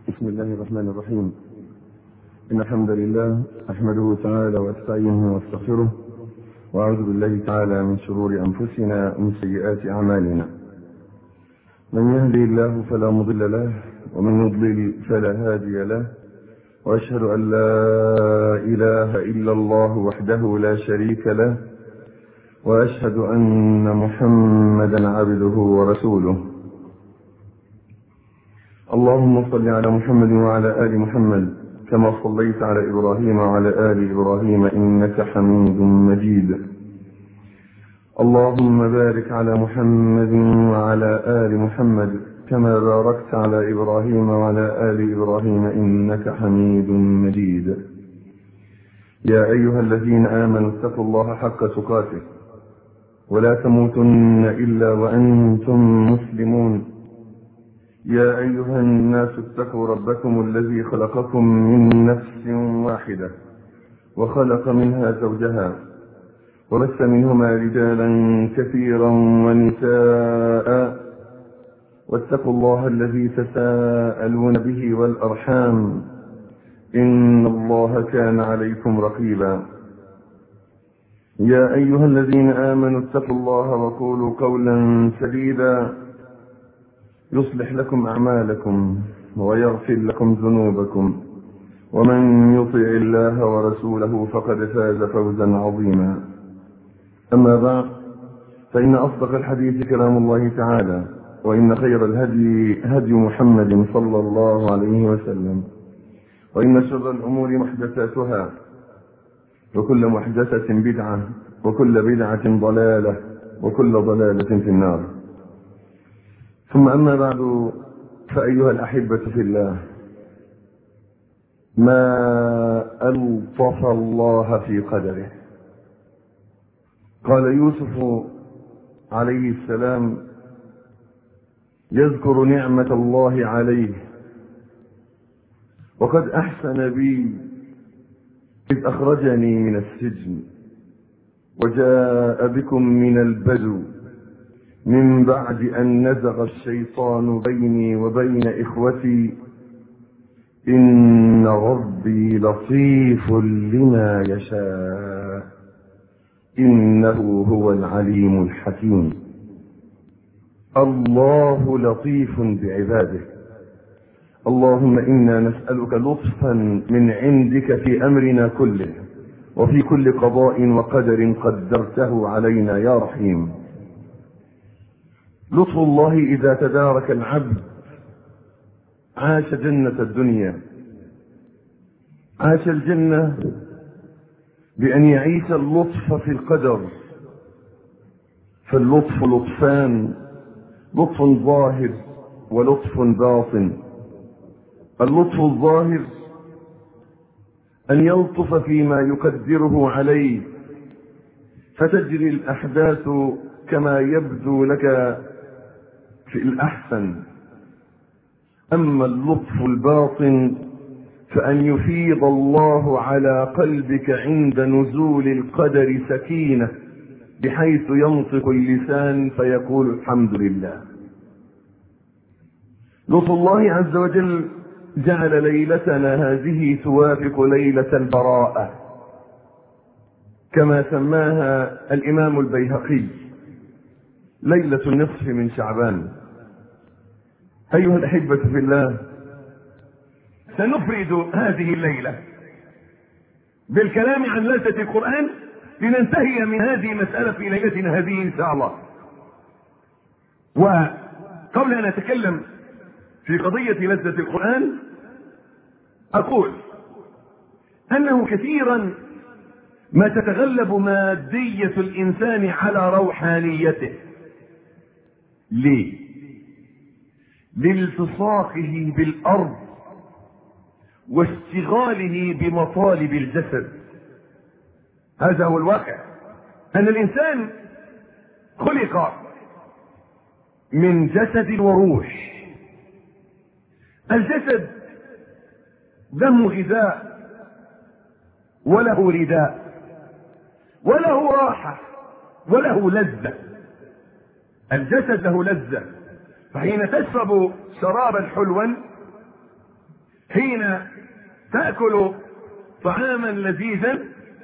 بسم الله الرحمن الرحيم. إن الحمد لله أحمده تعالى واستعينه واستغفره، وأعوذ بالله تعالى من شرور أنفسنا ومن سيئات أعمالنا. من يهدي الله فلا مضل له، ومن يضلل فلا هادي له، وأشهد أن لا إله إلا الله وحده لا شريك له، وأشهد أن محمدا عبده ورسوله. اللهم صل على محمد وعلى آل محمد كما صليت على إبراهيم وعلى آل إبراهيم إنك حميد مجيد. اللهم بارك على محمد وعلى آل محمد كما باركت على إبراهيم وعلى آل إبراهيم إنك حميد مجيد. يا أيها الذين آمنوا اتقوا الله حق تقاته ولا تموتن إلا وأنتم مسلمون. يا أيها الناس اتقوا ربكم الذي خلقكم من نفس واحدة وخلق منها زوجها وبث منهما رجالا كثيرا ونساء، واتقوا الله الذي تساءلون به والأرحام إن الله كان عليكم رقيبا. يا أيها الذين آمنوا اتقوا الله وقولوا قولا سديدا يصلح لكم أعمالكم ويغفر لكم ذنوبكم، ومن يطع الله ورسوله فقد فاز فوزا عظيما. أما بعد، فإن أصدق الحديث كلام الله تعالى، وإن خير الهدي هدي محمد صلى الله عليه وسلم، وإن شر الأمور محدثاتها، وكل محدثة بدعة، وكل بدعة ضلالة، وكل ضلالة في النار. ثم أما بعد، فأيها الأحبة في الله، ما ألطف الله في قدره. قال يوسف عليه السلام يذكر نعمة الله عليه: وقد أحسن بي إذ أخرجني من السجن وجاء بكم من البدو من بعد أن نزغ الشيطان بيني وبين إخوتي إن ربي لطيف لما يشاء إنه هو العليم الحكيم. الله لطيف بعباده. اللهم إنا نسألك لطفا من عندك في أمرنا كله، وفي كل قضاء وقدر قدرته علينا يا رحيم. لطف الله إذا تدارك العبد عاش جنة الدنيا، عاش الجنة بأن يعيش اللطف في القدر. فاللطف لطفان: لطف ظاهر ولطف باطن. اللطف الظاهر أن يلطف فيما يقدره عليه فتجري الأحداث كما يبدو لك في الأحسن. أما اللطف الباطن فأن يفيض الله على قلبك عند نزول القدر سكينة، بحيث ينطق اللسان فيقول الحمد لله. لطف الله عز وجل جعل ليلتنا هذه توافق ليلة البراءة، كما سماها الإمام البيهقي ليلة النصف من شعبان. أيها الأحبة في الله، سنفرد هذه الليلة بالكلام عن لذة القرآن لننتهي من هذه المسألة في ليلتنا هذه إن شاء الله. وقبل أن أتكلم في قضية لذة القرآن، أقول أنه كثيرا ما تتغلب مادية الإنسان على روحانيته. ليه؟ لالتصاقه بالأرض واشتغاله بمطالب الجسد. هذا هو الواقع، أن الإنسان خلق من جسد وروح. الجسد دم غذاء وله رداء وله راحة وله لذة. الجسد له لذة، فحين تشرب شرابا حلوا حين تأكل طعاما لذيذا،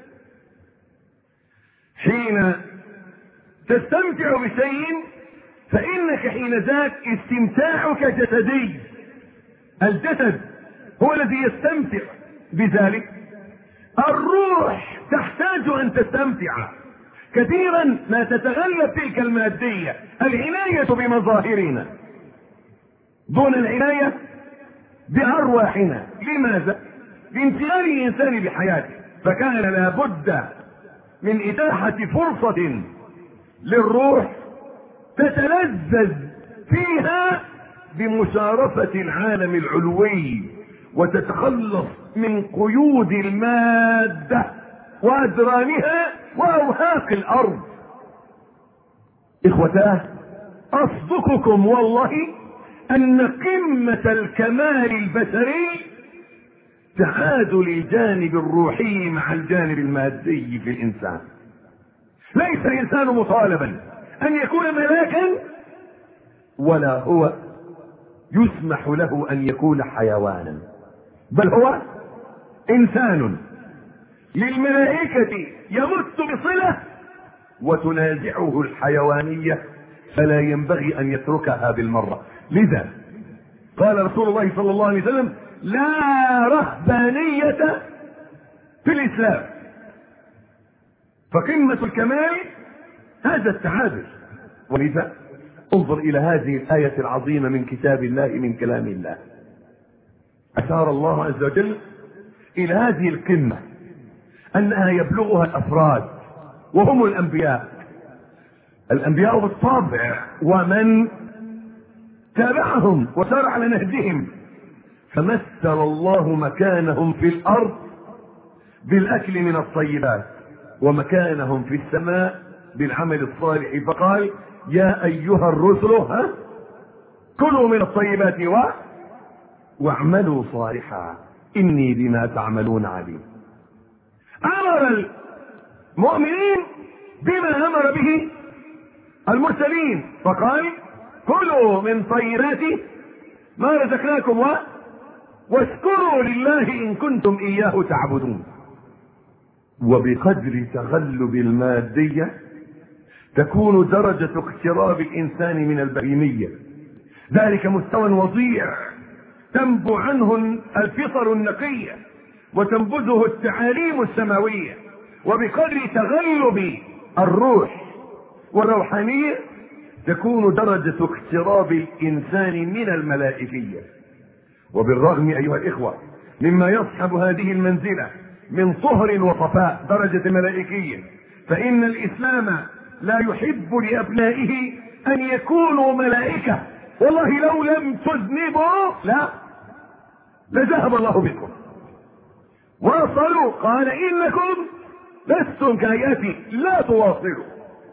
حين تستمتع بشيء، فإنك حين ذاك استمتاعك جسدي، الجسد هو الذي يستمتع بذلك. الروح تحتاج أن تستمتع. كثيرا ما تتغلب تلك المادية، العناية بمظاهرنا دون العناية بأرواحنا. لماذا؟ لانشغال الإنسان بحياته، فكان لابد من إتاحة فرصة للروح تتلذذ فيها بمشارفة العالم العلوي، وتتخلص من قيود المادة وأدرانها وأوهاق الأرض. إخوتاه، أصدقكم والله أن قمة الكمال البشري تعادل الجانب الروحي مع الجانب المادي في الإنسان. ليس الإنسان مطالبا أن يكون ملاكا، ولا هو يسمح له أن يكون حيوانا، بل هو إنسان. للملائكة يمت بصلة وتنازعه الحيوانية، فلا ينبغي أن يتركها بالمرة. لذا قال رسول الله صلى الله عليه وسلم: لا رهبانية في الإسلام. فقمة الكمال هذا التعادل. ولذا انظر إلى هذه الآية العظيمة من كتاب الله، من كلام الله. أشار الله عز وجل إلى هذه القمة أنها يبلغها الأفراد وهم الأنبياء. الأنبياء بالطبع ومن تابعهم وسار على نهجهم، فمثل الله مكانهم في الأرض بالأكل من الطيبات، ومكانهم في السماء بالعمل الصالح، فقال: يا أيها الرسل كلوا من الطيبات واعملوا صالحا إني بما تعملون عليم. أمر المؤمنين بما أمر به المرسلين، فقال: كلوا من طيبات ما رزقناكم واشكروا لله إن كنتم إياه تعبدون. وبقدر تغلب المادية تكون درجة اقتراب الإنسان من البهيمية. ذلك مستوى وضيع تنبع عنه الفطر النقية وتنبذه التعاليم السماوية. وبقدر تغلب الروح والروحانية تكون درجة اقتراب الإنسان من الملائكية. وبالرغم أيها الإخوة مما يصحب هذه المنزلة من طهر وصفاء درجة الملائكية، فإن الإسلام لا يحب لأبنائه أن يكونوا ملائكة. والله لو لم تذنبوا لذهب الله بكم. واصلوا قال: إنكم لستم كهيئتي لا تواصلوا.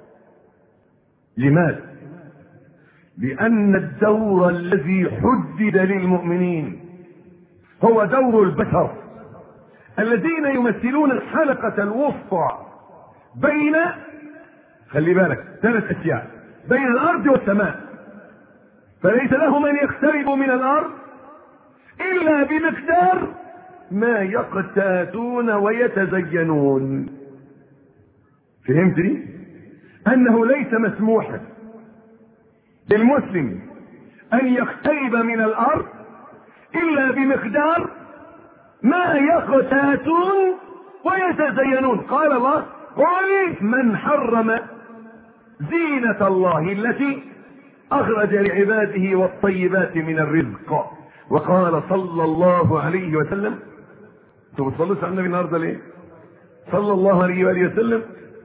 لماذا؟ لأن الدور الذي حدد للمؤمنين هو دور البشر الذين يمثلون الحلقة الوسطى بين، خلي بالك، 3 أشياء: بين الأرض والسماء. فليس لهم أن يقتربوا من الأرض إلا بمقدار ما يقتاتون ويتزينون. فهمتني؟ أنه ليس مسموحا للمسلم أن يقترب من الأرض إلا بمقدار ما يقتاتون ويتزينون. قال الله: قل من حرم زينة الله التي أخرج لعباده والطيبات من الرزق. وقال صلى الله عليه وسلم، انتوا بتصلوا على النبي النهارده ليه؟ صلى الله عليه وآله وسلم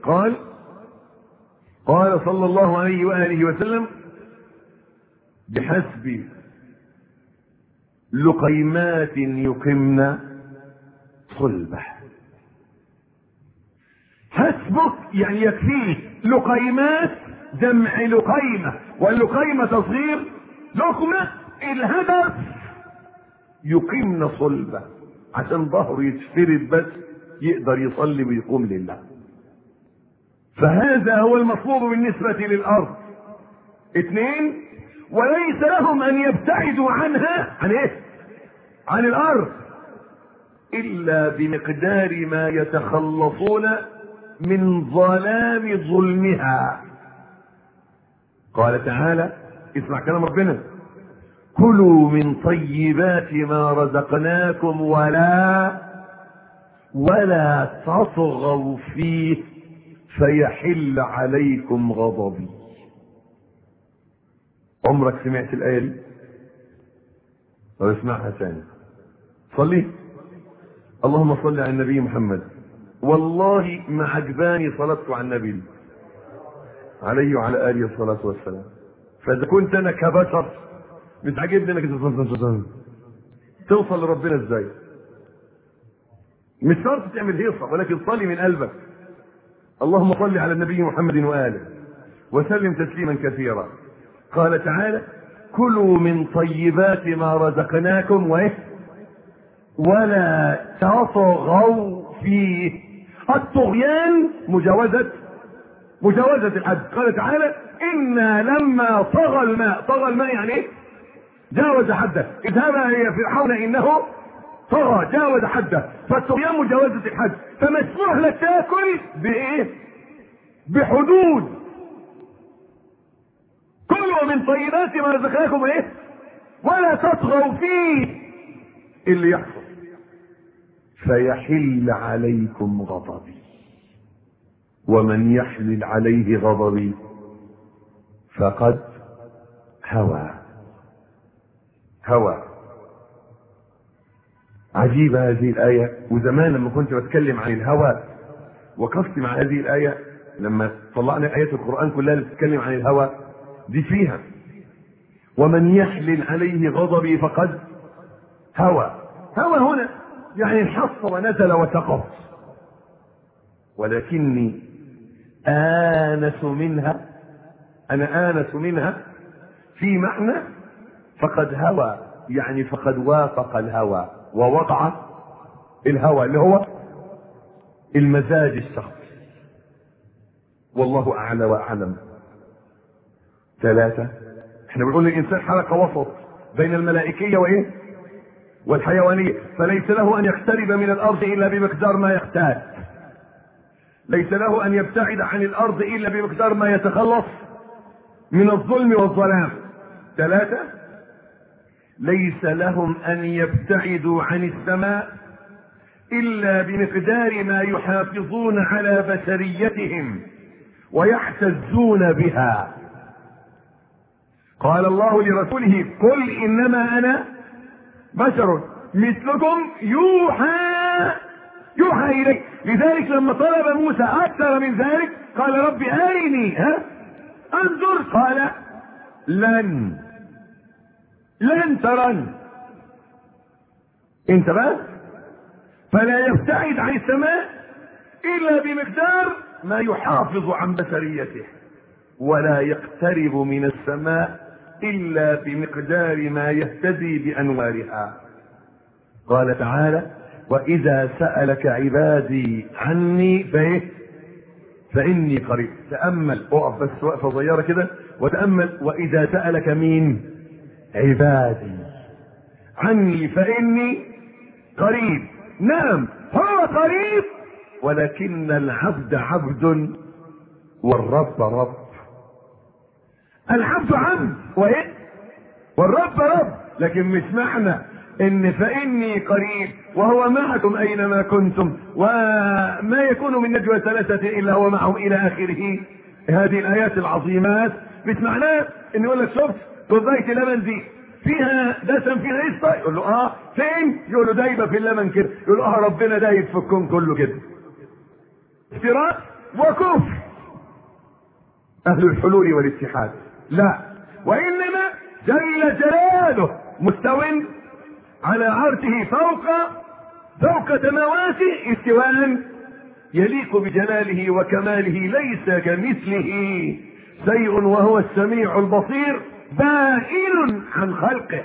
قال صلى الله عليه وآله وسلم: بحسب لقيمات يقمن صلبه. حسبك يعني يكفيك. لقيمات جمع لقيمة، واللقيمة تصغير لقمة. الهدف يقمن صلبه، عشان ظهره يتفرد بس يقدر يصلي ويقوم لله. فهذا هو المطلوب بالنسبة للأرض. 2، وليس لهم أن يبتعدوا عنها. عن إيه؟ عن الارض الا بمقدار ما يتخلصون من ظلام ظلمها. قال تعالى، اسمع كلام ربنا: كلوا من طيبات ما رزقناكم ولا تطغوا فيه فيحل عليكم غضبي. عمرك سمعت الآية دي؟ طب اسمعها ثاني. صلي اللهم صل على النبي محمد. والله ما عجباني صلاتك على النبي عليه وعلى آله الصلاة والسلام. فإذا كنت أنا كبشر مش عاجبني انك توصل لربنا ازاي؟ مش شرط تعمل هيصة، ولكن صلي من قلبك. اللهم صل على النبي محمد وآله وسلم تسليما كثيرا. قال تعالى: كلوا من طيبات ما رزقناكم ولا تطغوا فيه. الطغيان مجاوزة الحد. قال تعالى: إنا لما طغى الماء يعني ايه؟ جاوز حده. اذهبا الى فرعون انه طغى، جاوز حده. فالطغيان مجاوزة الحد. فمسموح لك تاكل بايه؟ بحدود. كلوا من طيبات ما رزقناكم ولا تطغوا فيه. اللي يحصل فيحل عليكم غضبي، ومن يحلل عليه غضبي فقد هوى. عجيبة هذه الآية. وزمان لما كنت بتكلم عن الهوى وقفت مع هذه الآية، لما طلعنا آيات القرآن كلها اللي بتتكلم عن الهوى دي فيها: ومن يحلل عليه غضبي فقد هوى. هنا يعني انحص ونزل وسقط. ولكني آنس منها في معنى فقد هوى، يعني فقد وافق الهوى ووضع الهوى اللي هو المزاج الشخصي. والله أعلى وأعلم. 3. احنا بنقول الإنسان حلقة وسط بين الملائكية والحيوانية، فليس له أن يقترب من الأرض إلا بمقدار ما يحتاج، ليس له أن يبتعد عن الأرض إلا بمقدار ما يتخلص من الظلم والظلام. 3. ليس لهم أن يبتعدوا عن السماء إلا بمقدار ما يحافظون على بشريتهم ويحتزون بها. قال الله لرسوله: قل إنما أنا بشر مثلكم يوحى إلي. لذلك لما طلب موسى أكثر من ذلك قال: رب أرني انظر. قال: لن ترن. انت بس. فلا يبتعد عن السماء إلا بمقدار ما يحافظ عن بشريته، ولا يقترب من السماء إلا بمقدار ما يهتدي بأنوارها. قال تعالى: وإذا سألك عبادي عني فإني قريب. تأمل، اقف بس وقفة صغيرة كده وتأمل. وإذا سألك مين؟ عبادي عني فإني قريب. نعم هو قريب، ولكن العبد عبد والرب رب. العبد عبد والرب رب. لكن مش معنى ان فإني قريب وهو معكم اينما كنتم وما يكون من نجوى 3 الا هو معهم الى اخره هذه الايات العظيمات. مش معناه ان يقول لك شفت كوبايه اللبن دي فيها دسم فيها قشطه، يقول له فين؟ يقول له دايبه في اللبن كده، يقول له ربنا دايب في الكون كله كده. افتراء وكفر اهل الحلول والاتحاد. لا، وانما جل جلاله مستو على عرشه فوق سماواته استواء يليق بجلاله وكماله، ليس كمثله شيء وهو السميع البصير بائن عن خلقه.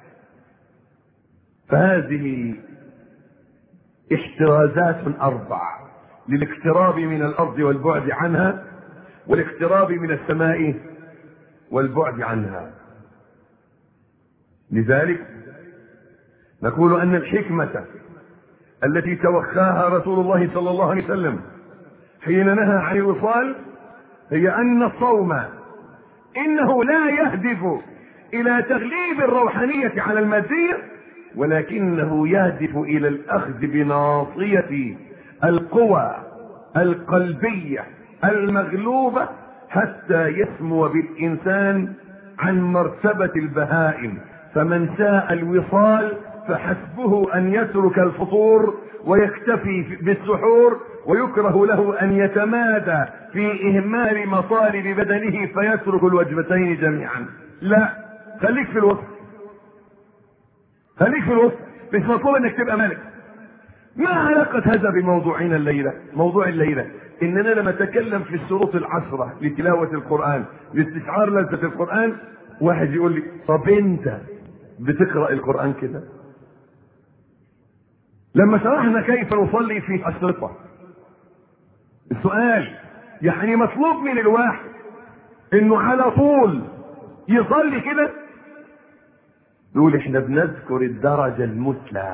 فهذه احترازات 4 للاقتراب من الارض والبعد عنها، والاقتراب من السماء والبعد عنها. لذلك نقول أن الحكمة التي توخاها رسول الله صلى الله عليه وسلم حين نهى عن الوصال هي أن الصوم إنه لا يهدف إلى تغليب الروحانية على المادية، ولكنه يهدف إلى الأخذ بناصية القوى القلبية المغلوبة حتى يسمو بالإنسان عن مرتبة البهائم. فمن ساء الوصال فحسبه أن يترك الفطور ويكتفي بالسحور، ويكره له أن يتمادى في إهمال مطالب بدنه فيترك الوجبتين جميعا. لا، خليك في الوسط، خليك في الوسط، مش مطلوب انك تبقى ملك. ما علاقة هذا بموضوعنا الليلة؟ موضوع الليلة اننا لما نتكلم في الشروط العشرة لتلاوة القرآن لاستشعار لذة القرآن، واحد يقول لي طب انت بتقرأ القرآن كده؟ لما شرحنا كيف نصلي في أشرطة، السؤال يعني مطلوب من الواحد انه على طول يصلي كده؟ نقول احنا بنذكر الدرجة المثلى،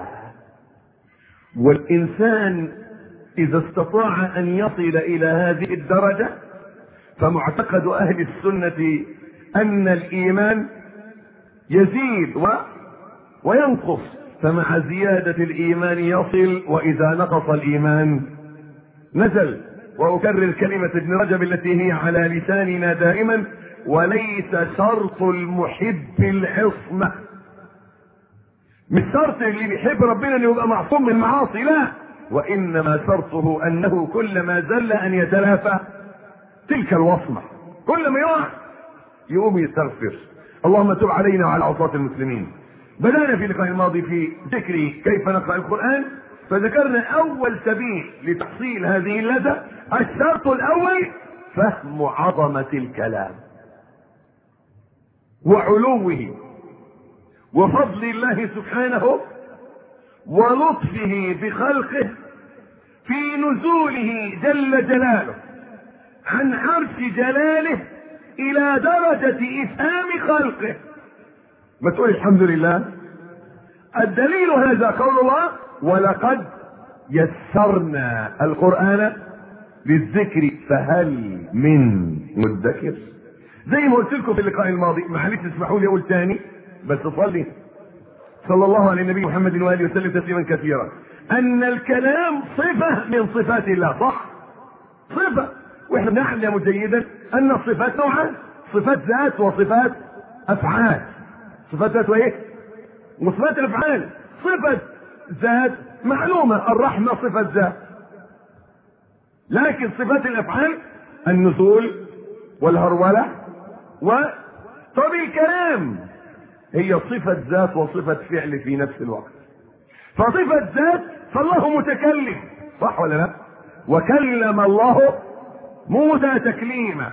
والإنسان إذا استطاع أن يصل إلى هذه الدرجة فمعتقد أهل السنة أن الإيمان يزيد وينقص، فمع زيادة الإيمان يصل، وإذا نقص الإيمان نزل. وأكرر كلمة ابن رجب التي هي على لساننا دائما: وليس شرط المحب العصمة. مش شرط اللي بيحب ربنا انه يبقى معصوم من المعاصي، لا، وانما شرطه انه كلما زل ان يتلافى تلك الوصمة، كل ما يقع يقوم يستغفر. اللهم تب علينا وعلى عصاة المسلمين. بدأنا في اللقاء الماضي في ذكر كيف نقرأ القرآن، فذكرنا اول سبيل لتحصيل هذه اللذة. الشرط الاول فهم عظمة الكلام وعلوه وفضل الله سبحانه ولطفه بخلقه في نزوله جل جلاله عن عرش جلاله الى درجة افهام خلقه. ما تقول الحمد لله. الدليل هذا قول الله: ولقد يسرنا القرآن للذكر فهل من مدكر. زي ما قلت لكم في اللقاء الماضي، معلش اسمحوا لي اقول تاني بس صلي صلى الله على النبي محمد وآله وسلم تسليما كثيرا، ان الكلام صفة من صفات الله، صح؟ صفة، واحنا نعلم جيدا ان الصفات نوعان: صفات ذات وصفات افعال. صفات ذات وايه؟ وصفات الافعال. صفة ذات معلومة، الرحمة صفة ذات، لكن صفات الافعال النزول والهرولة طب الكلام هي صفة ذات وصفة فعل في نفس الوقت. فصفة ذات فالله متكلم، صح ولا لا؟ وكلم الله موسى تكليما.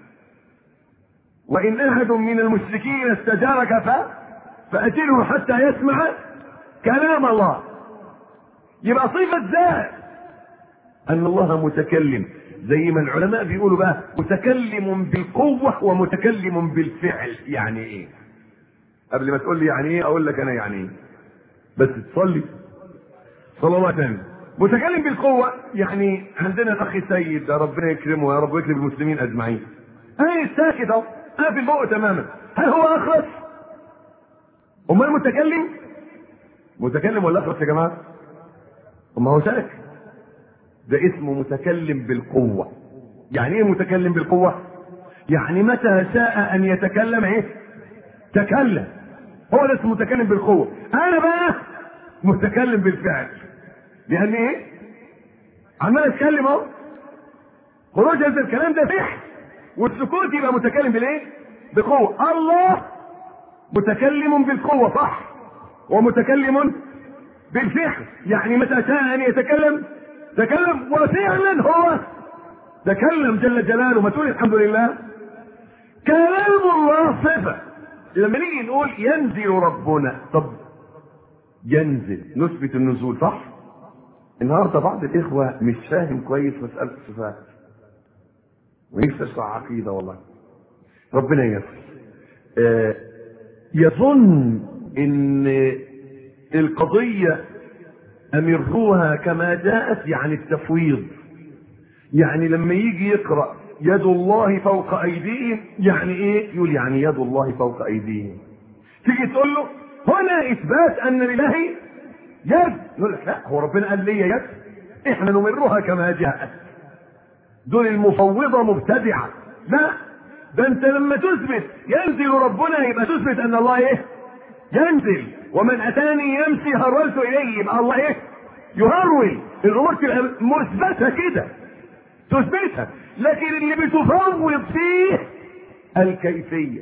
وإن أحد من المشركين استجارك فأجره حتى يسمع كلام الله. يبقى صفة ذات أن الله متكلم، زي ما العلماء بيقولوا بقى متكلم بالقوة ومتكلم بالفعل. يعني ايه؟ قبل ما تقول لي يعني ايه اقول لك انا يعني ايه، بس تصلي صلى الله عليه وسلم. متكلم بالقوة يعني عندنا الاخ السيد ده ربنا يكرمه يا رب ويكرم المسلمين اجمعين، ايه ساكت اهو قافل بقه تماما، هل هو اخرس؟ امال المتكلم متكلم ولا اخرس يا جماعة؟ اما هو ساكت، ده اسمه متكلم بالقوة. يعني ايه متكلم بالقوة؟ يعني متى شاء ان يتكلم ايه؟ تكلم. هو ده اسمه متكلم بالقوة. انا بقى متكلم بالفعل، لان ايه؟ عمال اتكلم اهو، خروج هذا الكلام ده فعل، والسكوت يبقى متكلم بالايه؟ بقوة. الله متكلم بالقوة، صح، ومتكلم بالفعل. يعني متى شاء ان يتكلم تكلم، وفعلا هو تكلم جل جلاله. ما تقول الحمد لله. كلام الله صفة. لما نيجي نقول ينزل ربنا، طب ينزل نثبت النزول، صح؟ النهارده بعض الاخوه مش فاهم كويس مساله الصفات، ونفسي اشرح عقيده والله ربنا ييسر. يظن ان القضية امروها كما جاءت، يعني التفويض. يعني لما يجي يقرأ يد الله فوق ايديهم، يعني ايه؟ يقول يعني يد الله فوق ايديهم. تيجي تقول له هنا اثبات ان لله يد، يقول لك لا، هو ربنا قال لي يد؟ احنا نمرها كما جاءت. دول المفوضة مبتدعة. لا، ده انت لما تثبت ينزل ربنا يبقى تثبت ان الله ايه؟ ينزل. ومن اتاني يمشي هرولت اليه، يبقى الله ايه؟ يهرول. الامور تبقى مثبتة كده، تثبتها. لكن اللي بتفوض فيه الكيفية.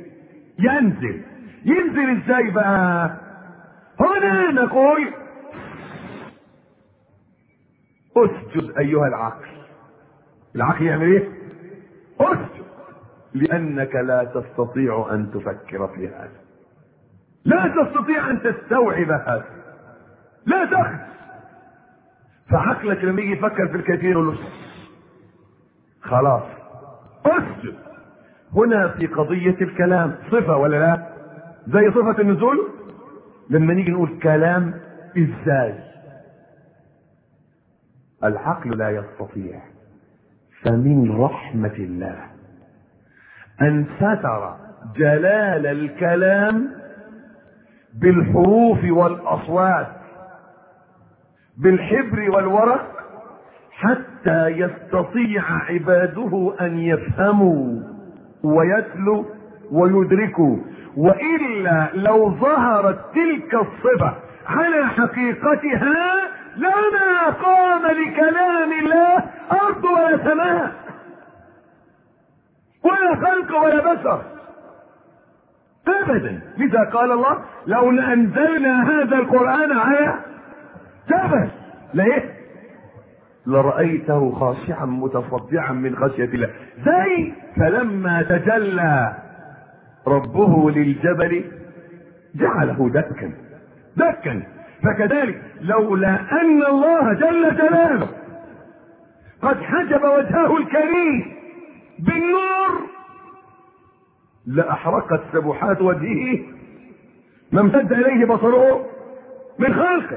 ينزل ازاي بقى؟ هنا نقول اسجد ايها العقل. العقل يعمل ايه؟ اسجد، لانك لا تستطيع ان تفكر في هذا، لا تستطيع ان تستوعب هذا، لا تخف. فعقلك لما يجي يفكر في الكثير يقول له خلاص اسجد. هنا في قضية الكلام صفة ولا لا؟ زي صفة النزول. لما نيجي نقول كلام ازاي؟ العقل لا يستطيع. فمن رحمة الله ان ستر جلال الكلام بالحروف والاصوات، بالحبر والورق، حتى يستطيع عباده ان يفهموا ويتلوا ويدركوا. والا لو ظهرت تلك الصفة على حقيقتها لما قام لكلام الله ارض ولا سماء ولا خلق ولا بشر ابدا. لذا قال الله لو انزلنا هذا القرآن على جبل ليه؟ لرأيته خاشعا متصدعا من خشية الله. زي فلما تجلى ربه للجبل جعله دكا. فكذلك لولا ان الله جل جلاله قد حجب وجهه الكريم بالنور لاحرقت سبحات وجهه ما امتد اليه بصره من خلقه.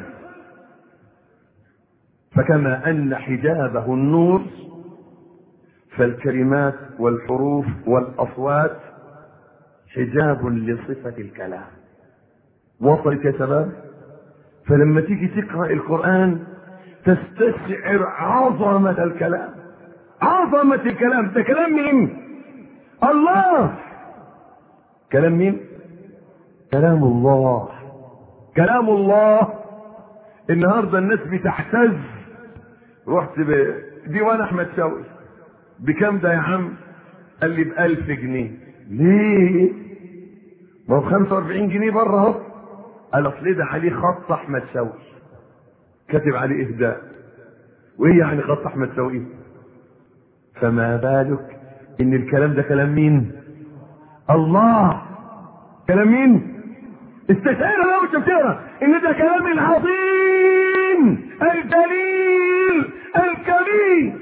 فكما ان حجابه النور، فالكلمات والحروف والاصوات حجاب لصفة الكلام. وصلت يا شباب؟ فلما تيجي تقرأ القرآن تستشعر عظمة الكلام. عظمة الكلام. ده كلام مين؟ الله. كلام مين؟ كلام الله. كلام الله. النهاردة الناس بتحتز. رحت ديوان احمد شوقي، بكم ده يا عم؟ قال لي ب1000 جنيه. ليه؟ ما هو 45 جنيه بره اهو. قال اصل ده عليه خط احمد شوقي، كاتب عليه اهداء. وايه يعني خط احمد شوقي؟ فما بالك ان الكلام ده كلام مين؟ الله. كلام مين؟ استشعر لو انت بتقرا ان ده كلام العظيم الجليل الكبير.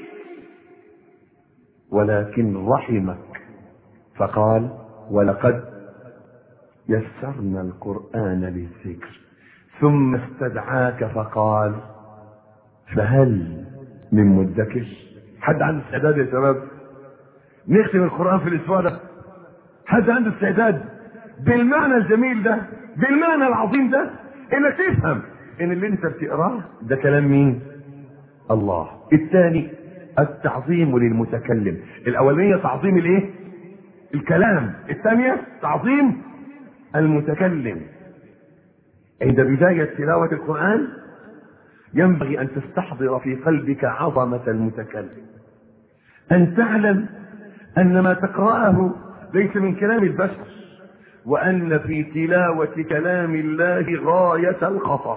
ولكن رحمك فقال ولقد يسرنا القرآن للذكر، ثم استدعاك فقال فهل من مدكر؟ حد عنده استعداد يا شباب نختم القرآن في الاسبوع ده؟ حد عنده استعداد بالمعنى الجميل ده، بالمعنى العظيم ده، انك تفهم ان اللي انت بتقراه ده كلام مين؟ الله. الثاني التعظيم للمتكلم. الاولانية تعظيم الايه؟ الكلام. الثانية تعظيم المتكلم. عند بداية تلاوة القرآن ينبغي ان تستحضر في قلبك عظمة المتكلم، ان تعلم ان ما تقرأه ليس من كلام البشر، وان في تلاوة كلام الله غاية الخطر.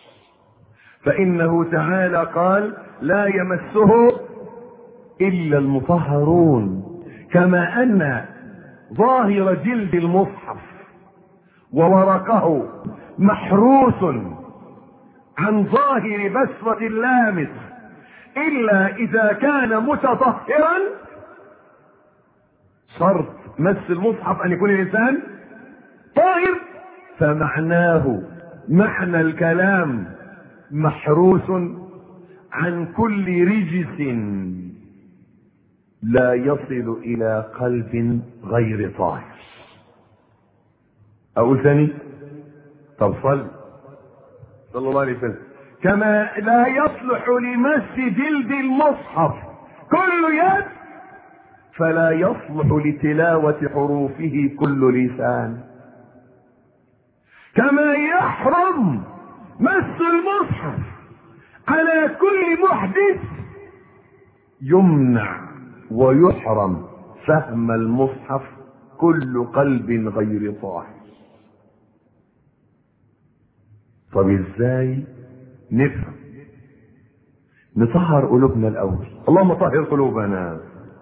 فانه تعالى قال لا يمسه الا المطهرون، كما ان ظاهر جلد المصحف وورقه محروس عن ظاهر بشرة اللامس الا اذا كان متطهرا. شرط مس المصحف ان يكون الانسان طاهر. فمعناه معنى الكلام محروس عن كل رجس لا يصل الى قلب غير طاهر. اقول ثاني؟ طب صلى الله عليه وسلم. كما لا يصلح لمس جلد المصحف كل يد، فلا يصلح لتلاوة حروفه كل لسان. كما يحرم مس المصحف على كل محدث، يمنع ويحرم فهم المصحف كل قلب غير طاهر. طب ازاي نفهم؟ نطهر قلوبنا الاول. اللهم طهر قلوبنا.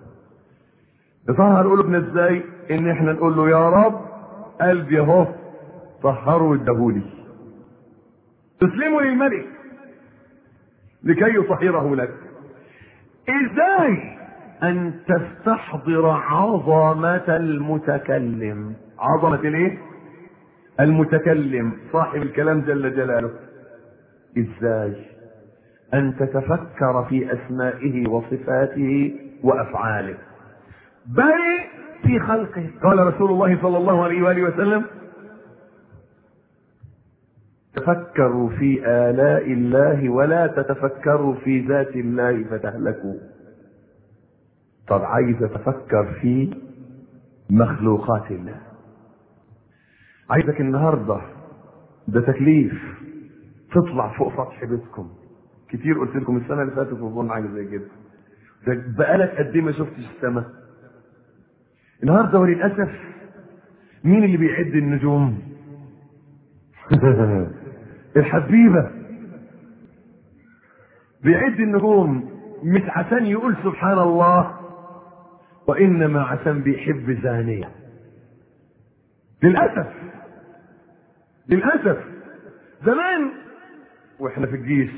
نطهر قلوبنا ازاي؟ ان احنا نقول له يا رب قلبي اهو طهره وادهولي. تسلمه للملك لكي يطهره لك. ازاي؟ ان تستحضر عظمة المتكلم. عظمة الايه؟ المتكلم صاحب الكلام جل جلاله. ازاي؟ ان تتفكر في اسمائه وصفاته وافعاله، بل في خلقه. قال رسول الله صلى الله عليه وآله وسلم: تفكروا في آلاء الله ولا تتفكروا في ذات الله فتهلكوا. طب عايز اتفكر في مخلوقات الله. عايزك النهارده، ده تكليف، تطلع فوق سطح بيتكم. كتير قلت لكم السنه اللي فاتت وظن حاجه زي كده. بقالك قد ايه ما شفتش السماء؟ النهارده وللاسف مين اللي بيعد النجوم؟ الحبيبه بيعد النجوم، مش عشان يقول سبحان الله، وانما عشان بيحب زانيه. للاسف زمان واحنا في الجيش،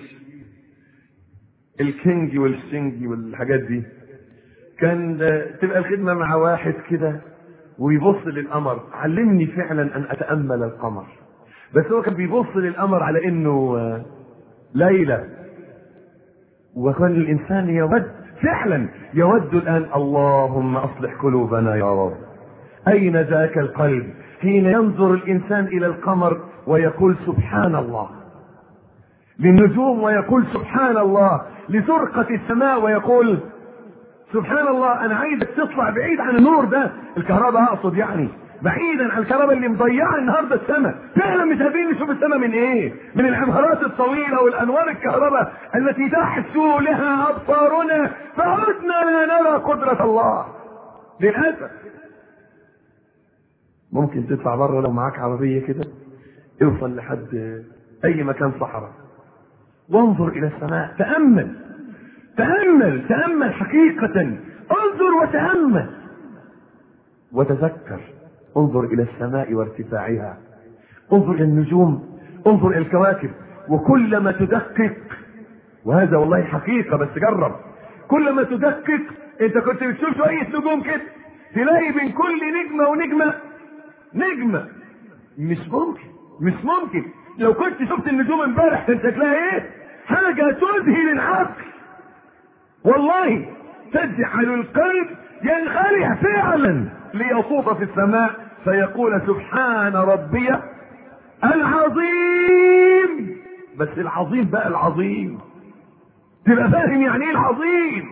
الكينج والشنجي والحاجات دي، كان تبقى الخدمة مع واحد كده ويبص للقمر. علمني فعلا ان اتأمل القمر، بس هو كان بيبص للقمر على انه ليلة. وكان الانسان يود الان اللهم اصلح قلوبنا يا رب. اين ذاك القلب حين ينظر الانسان الى القمر ويقول سبحان الله، للنجوم ويقول سبحان الله، لزرقة السماء ويقول سبحان الله. انا عايزك تطلع بعيد عن النور ده، الكهرباء اقصد، يعني بعيدا عن الكهرباء اللي مضيعه النهارده السماء. فعلا مش قادرين نشوف السماء من ايه؟ من العمارات الطويله والانوار الكهرباء التي تحسو لها ابصارنا فعدنا لا نرى قدرة الله. للاسف ممكن تطلع بره لو معاك عربيه كده، اوصل لحد اي مكان صحراء وانظر الى السماء، تأمل حقيقة، انظر وتأمل وتذكر. انظر الى السماء وارتفاعها، انظر الى النجوم، انظر الى الكواكب. وكلما تدقق، وهذا والله حقيقة بس جرب، كلما تدقق، انت كنت بتشوف شوية نجوم كده، تلاقي بين كل نجمة ونجمة نجمة. مش ممكن لو كنت شفت النجوم امبارح كنت تلاقي ايه؟ حاجة تذهل العقل والله، تجعل القلب ينخلع فعلا ليصوت في السماء فيقول سبحان ربي العظيم. بس العظيم بقى العظيم، تبقى فاهم يعني ايه العظيم.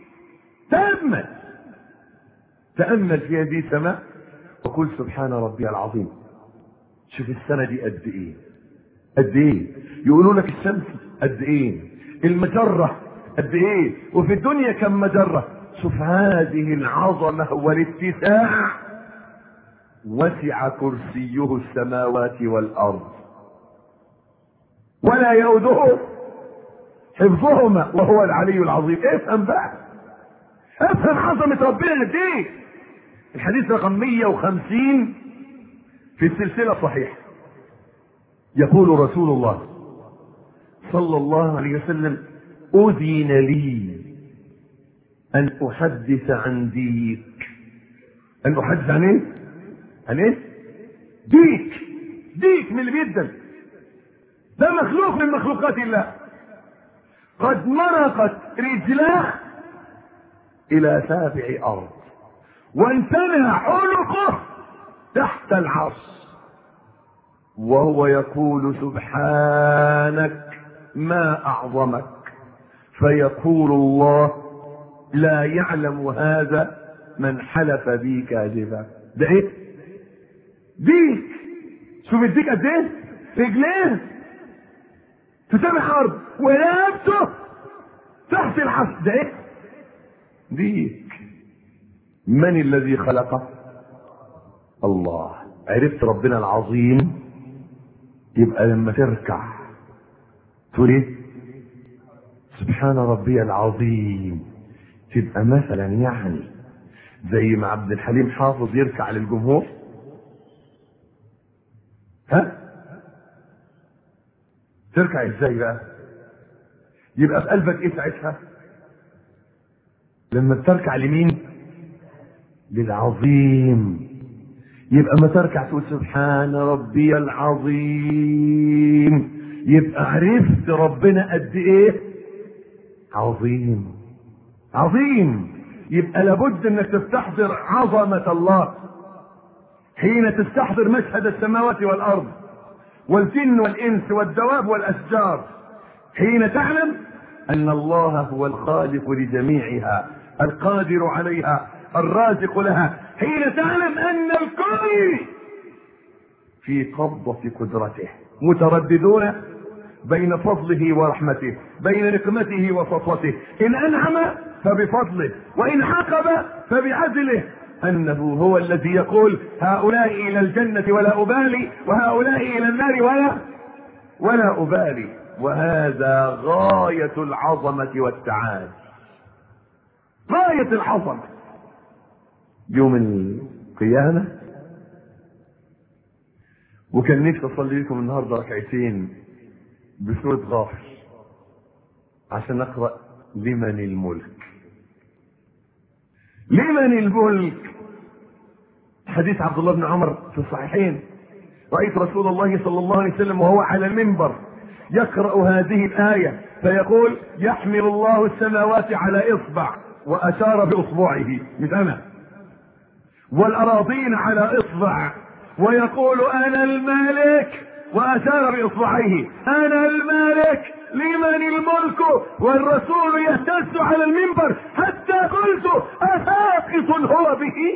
تأمل في هذه السماء وقل سبحان ربي العظيم. شوف السنة دي قد ايه، يقولوا لك الشمس قد ايه، المجرة قد ايه، وفي الدنيا كم مجرة. شوف هذه العظمة والاتساع. وسع كرسيه السماوات والارض ولا يؤوده حفظهما وهو العلي العظيم. افهم بقى، افهم عظمة ربنا قد ايه. الحديث رقم 150 في السلسلة الصحيحة، يقول رسول الله صلى الله عليه وسلم: أذن لي أن أحدث عن ديك. أن أحدث عن إيه؟ ديك من اللي بيدن. ده مخلوق من مخلوقات الله. قد مرقت رجلاه الى 7 أرض وانثنى عنقه تحت العرش وهو يقول سبحانك ما اعظمك، فيقول الله لا يعلم هذا من حلف بي كاذبا. ده ايه؟ ديك. شوف الديك قد ايه؟ رجلين في 7 أرض ورقبته تحت العرش. ده ايه؟ ديك. من الذي خلقه؟ الله. عرفت ربنا العظيم؟ يبقى لما تركع تقول ايه؟ سبحان ربي العظيم. تبقى مثلا يعني زي ما عبد الحليم حافظ يركع للجمهور. ها؟ تركع ازاي بقى؟ يبقى في قلبك ايه ساعتها؟ لما بتركع لمين؟ للعظيم. يبقى ما تركع تقول سبحان ربي العظيم، يبقى عرفت ربنا قد ايه عظيم. عظيم. يبقى لابد انك تستحضر عظمة الله حين تستحضر مشهد السماوات والارض والجن والانس والدواب والاشجار، حين تعلم ان الله هو الخالق لجميعها القادر عليها الرازق لها، حين تعلم ان الكل في قبضة قدرته، مترددون بين فضله ورحمته، بين نقمته وسطوته، ان انعم فبفضله وان عاقب فبعدله، انه هو الذي يقول هؤلاء الى الجنة ولا ابالي وهؤلاء الى النار ولا ابالي. وهذا غاية العظمة والتعالي، غاية العظمة. يوم القيامة. وكان نفسي اصلي لكم النهارده ركعتين بسورة غافر عشان نقرأ لمن الملك. لمن الملك. حديث عبد الله بن عمر في الصحيحين: رأيت رسول الله صلى الله عليه وسلم وهو على المنبر يقرأ هذه الآية فيقول يحمل الله السماوات على إصبع، وأشار بإصبعه مش أنا، والأراضين على إصبع، ويقول أنا الملك، وأشار بإصبعيه أنا الملك لمن الملك، والرسول يهتز على المنبر حتى قلت أساقط هو به،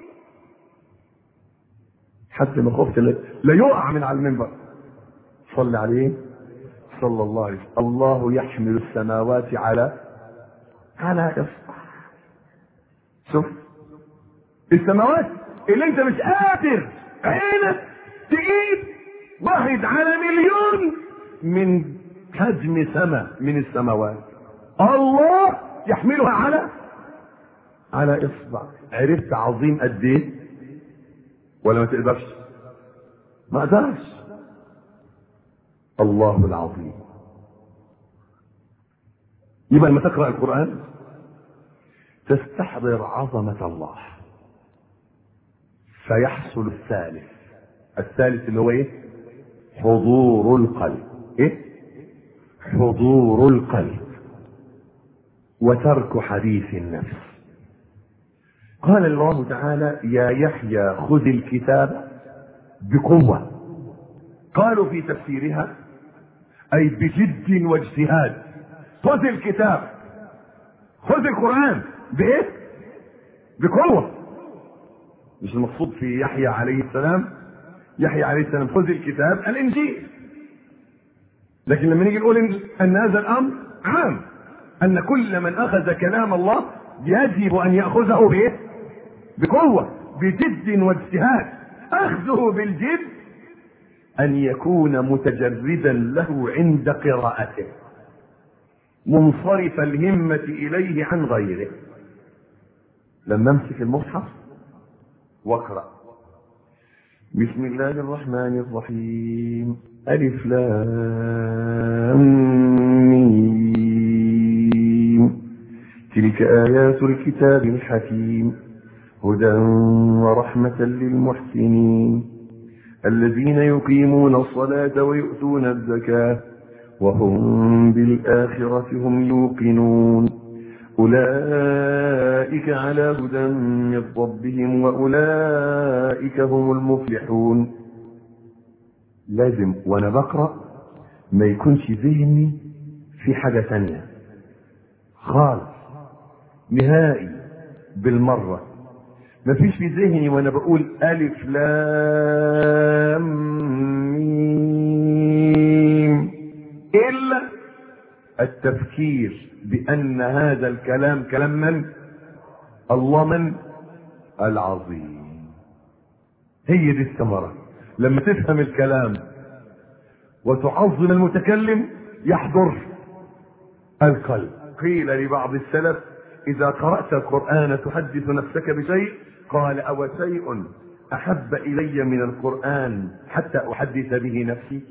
حتى ما خفت لا يقع من على المنبر. صلى عليه صلى الله عليه وسلم. الله يحمل السماوات على إصبع. شوف السماوات اللي انت مش قادر عينك تجيب 1 على مليون من حجم سماء من السماوات، الله يحملها على إصبع. عرفت عظيم قد ايه ولا ما تقدرش؟ ما اقدرش. الله العظيم. يبقى لما تقرأ القرآن تستحضر عظمة الله، فيحصل الثالث اللي هو ايه؟ حضور القلب. ايه؟ حضور القلب وترك حديث النفس. قال الله تعالى يا يحيى خذ الكتاب بقوة. قالوا في تفسيرها اي بجد واجتهاد. خذ الكتاب، خذ القرآن بايه؟ بقوة. مش المقصود في يحيى عليه السلام خذ الكتاب الانجيل، لكن لما نيجي نقول ان هذا الامر عام، ان كل من اخذ كلام الله يجب ان ياخذه بايه؟ بقوة، بجد واجتهاد. اخذه بالجد ان يكون متجردا له عند قراءته، منصرف الهمة اليه عن غيره. لما امسك المصحف واقرأ بسم الله الرحمن الرحيم ألف لام ميم تلك آيات الكتاب الحكيم هدى ورحمة للمحسنين الذين يقيمون الصلاة ويؤتون الزكاة وهم بالآخرة هم يوقنون أولئك على هدى من ربهم وأولئك هم المفلحون. لازم وأنا بقرأ ما يكونش ذهني في حاجة تانية خالص نهائي بالمرة. ما فيش في ذهني وأنا بقول ألف لام ميم إلا التفكير بأن هذا الكلام كلام من؟ الله من؟ العظيم. هي دي الثمرة. لما تفهم الكلام وتعظم المتكلم يحضر القلب. قيل لبعض السلف إذا قرأت القرآن تحدث نفسك بشيء، قال أو شيء أحب إلي من القرآن حتى أحدث به نفسي،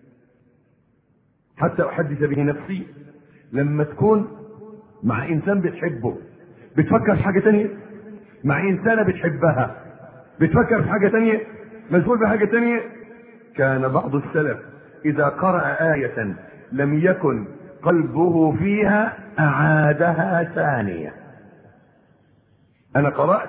حتى أحدث به نفسي. لما تكون مع إنسان بتحبه بتفكر في حاجة تانية، مع إنسانة بتحبها بتفكر في حاجة تانية، مشغول بحاجة تانية. كان بعض السلف إذا قرأ آية لم يكن قلبه فيها أعادها ثانية. أنا قرأت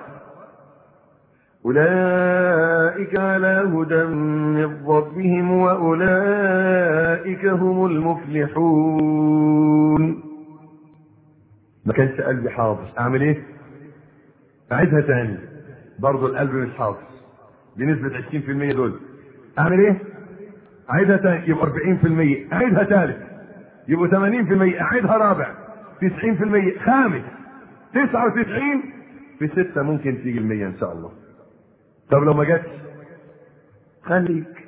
أولئك على هدى من ربهم وأولئك هم المفلحون. ما كانش قلبي حاضر، أعمل إيه؟ أعيدها تاني، برضو القلب مش حاضر بنسبة 20% دول. أعمل إيه؟ أعيدها تاني يبقى 40%، أعيدها ثالث يبقوا 80%، أعيدها رابع 90%، خامس 99، في 6 ممكن تيجي 100 إن شاء الله. طب لو ما جاتش خليك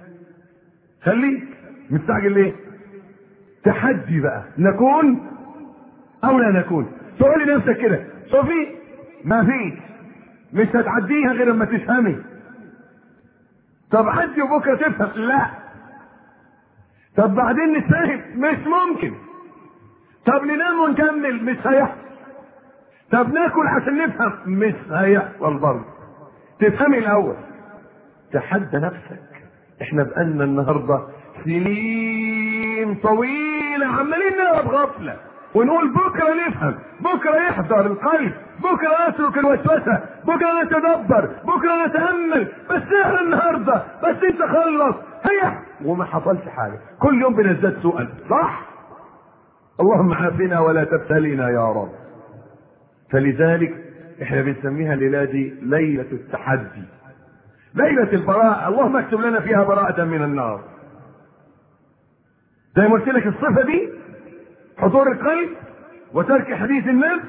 مستعجل ليه؟ تحدي بقى، نكون أو لا نكون. تقول لنفسك كده شوفي ما فيش، مش هتعديها غير لما تفهمي. طب عدي وبكره تفهم، لا. طب بعدين نتفاهم، مش ممكن. طب ننام ونكمل، مش هيحصل. طب ناكل عشان نفهم، مش هيحصل برضه. تفهمي الاول، تحدى نفسك. احنا بقالنا النهارده سنين طويله عمالين نلعب غفله ونقول بكره نفهم، بكره يحضر القلب، بكره نترك الوسوسه، بكره نتدبر، بكره نتامل. بس احنا النهارده بس انت خلص هيا، وما حصلش حاجه. كل يوم بنزداد سوءا، صح؟ اللهم عافنا ولا تبتلينا يا رب. فلذلك احنا بنسميها الليله دي ليله التحدي، ليله البراءه. اللهم اكتب لنا فيها براءه من النار. زي ما قلت لك الصفه دي حضور القلب وترك حديث النفس،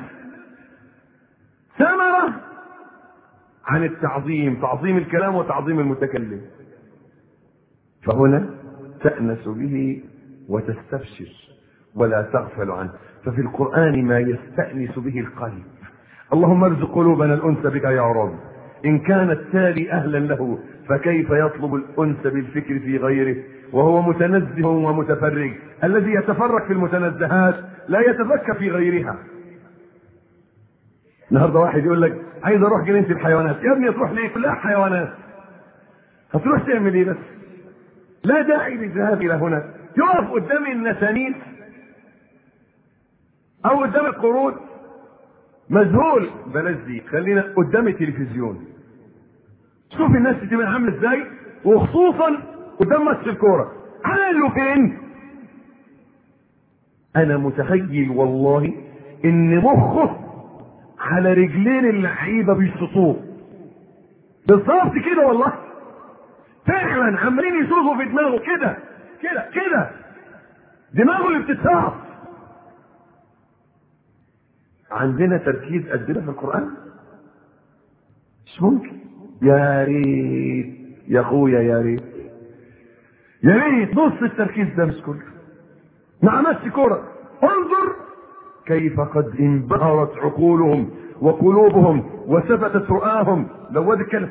ثمرة عن التعظيم، تعظيم الكلام وتعظيم المتكلم. فهنا تأنس به وتستبشر ولا تغفل عنه. ففي القرآن ما يستأنس به القلب. اللهم ارزق قلوبنا الأنس بك يا رب. إن كان التالي أهلا له فكيف يطلب الأنس بالفكر في غيره وهو متنزه ومتفرج. الذي يتفرج في المتنزهات لا يتفكر في غيرها. النهارده واحد يقول لك عايز اروح جنينة الحيوانات. يا ابني تروح ليه؟ كلها حيوانات. هتروح تعمل ايه بس؟ لا داعي للذهاب الى هنا. يقف قدام النسانيس او قدام القرود مذهول. بلاش دي، خلينا قدام التلفزيون. شوف الناس بتبقى عامله ازاي، وخصوصا قدام ماتش الكوره. عملوا فين؟ انا متخيل والله ان مخه على رجلين اللعيبه بيشطوه بالظبط كده، والله فعلا عمالين يشوفوا في دماغه كده كده كده، دماغه اللي بتتساعد. عندنا تركيز قدنا في القرآن؟ مش ممكن. يا ريت يا اخويا، يا ريت يا ريت نص التركيز ده مش كله. مع ماتش كوره انظر كيف قد انبهرت عقولهم وقلوبهم وثبتت رؤاهم. لو واد الكلام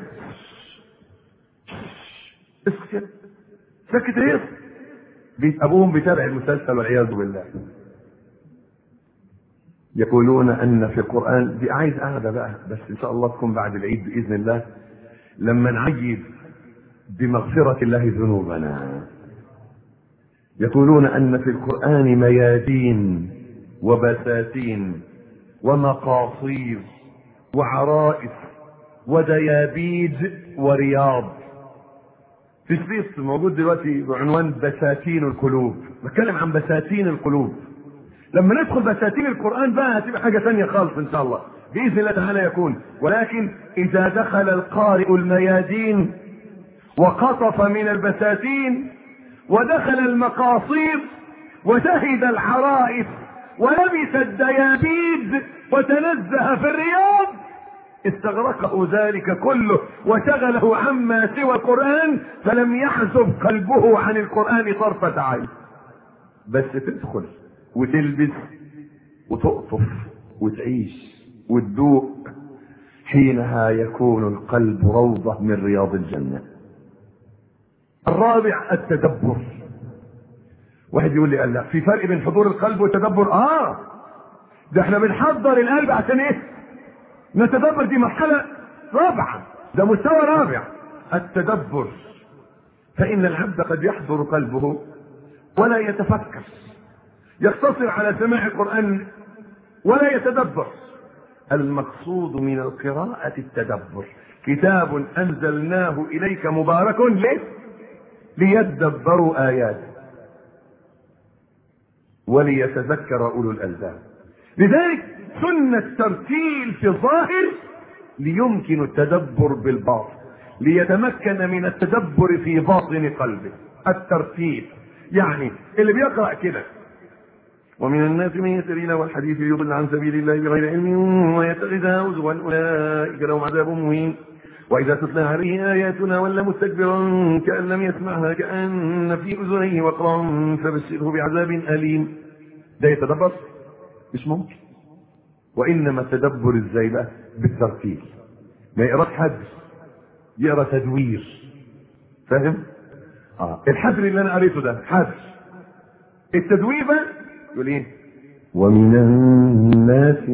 اسكت سكت ايه؟ ابوهم بيتابع المسلسل والعياذ بالله. يقولون ان في القرآن دي عايز قاعدة بقى، بس ان شاء الله تكون بعد العيد باذن الله، لما نعيد بمغفرة الله ذنوبنا. يقولون أن في القرآن ميادين وبساتين ومقاصير وعرائس وديابيج ورياض. في شريط موجود دلوقتي بعنوان بساتين القلوب، بتكلم عن بساتين القلوب. لما ندخل بساتين القرآن بقى هتبقى حاجة ثانية خالص إن شاء الله بإذن الله تعالى يكون. ولكن إذا دخل القارئ الميادين وقطف من البساتين ودخل المقاصير وشهد العرائس ولبس الديابيج وتنزه في الرياض استغرقه ذلك كله وشغله عما سوى القرآن، فلم يحزب قلبه عن القرآن طرفة عين. بس تدخل وتلبس وتقطف وتعيش وتذوق، حينها يكون القلب روضة من رياض الجنة. الرابع التدبر. واحد يقول لي قال لا في فرق بين حضور القلب والتدبر. ده احنا بنحضر القلب عشان ايه؟ نتدبر. دي مرحلة رابعة، ده مستوى رابع التدبر. فإن العبد قد يحضر قلبه ولا يتفكر، يقتصر على سماع القرآن ولا يتدبر. المقصود من القراءة التدبر. كتاب أنزلناه إليك مبارك ليدبروا آياته وليتذكر أولو الألباب. لذلك سنة الترتيل في الظاهر ليمكن التدبر بالباطن، ليتمكن من التدبر في باطن قلبه. الترتيل يعني اللي بيقرأ كده ومن الناس من يشتري له الحديث ليضل عن سبيل الله بغير علم ويتخذها هزوا أولئك لهم عذاب مهين وإذا تتلى عليه آياتنا ولى مستكبرا كأن لم يسمعها كأن في أذنيه وقرا فبشره بعذاب أليم. ده يتدبر؟ مش ممكن. وإنما التدبر ازاي بقى؟ بالترتيل. ما يقراش حدر، يقرا تدوير. فاهم؟ الحدر اللي انا قريته ده حدر. التدوير بقى يقول ايه؟ ومن الناس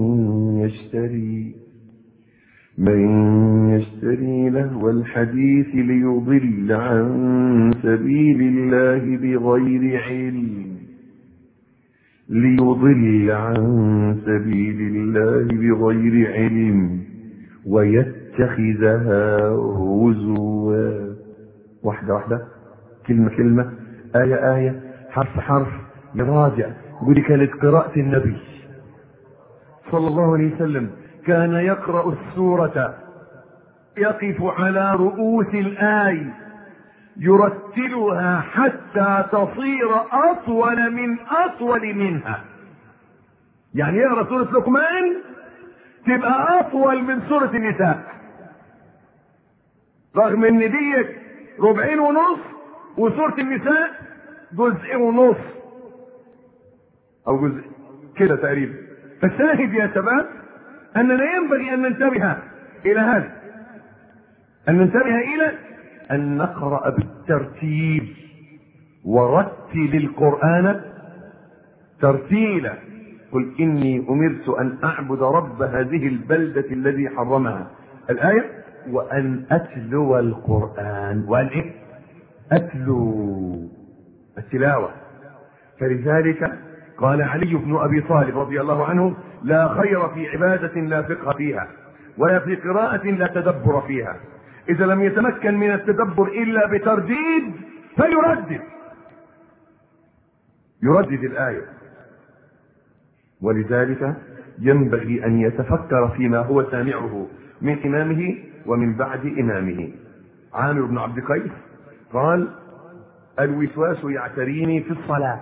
من يشتري لهو الحديث ليضل عن سبيل الله بغير علم ويتخذها هزوا. واحدة واحدة، كلمة كلمة، آية آية، حرف حرف، يراجع. يقول كانت قراءة النبي صلى الله عليه وسلم كان يقرأ السورة يقف على رؤوس الآي يرتلها حتى تصير أطول منها. يعني يقرأ سورة لقمان تبقى أطول من سورة النساء، رغم ان دي 2.5 وسورة النساء 1.5 او جزء كده تقريبا. فالشاهد يا شباب اننا ينبغي ان ننتبه الى هذا، ان نقرأ بالترتيب ورتل القرآن ترتيلا. قل إني أمرت أن أعبد رب هذه البلدة الذي حرمها. الآية وأن أتلو القرآن. وأن إيه؟ أتلو التلاوة. فلذلك قال علي بن أبي طالب رضي الله عنه لا خير في عبادة لا فقه فيها ولا في قراءة لا تدبر فيها. إذا لم يتمكن من التدبر إلا بترديد يردد الآية. ولذلك ينبغي أن يتفكر فيما هو سامعه من إمامه ومن بعد إمامه. عامر بن عبد قيس قال الوسواس يعتريني في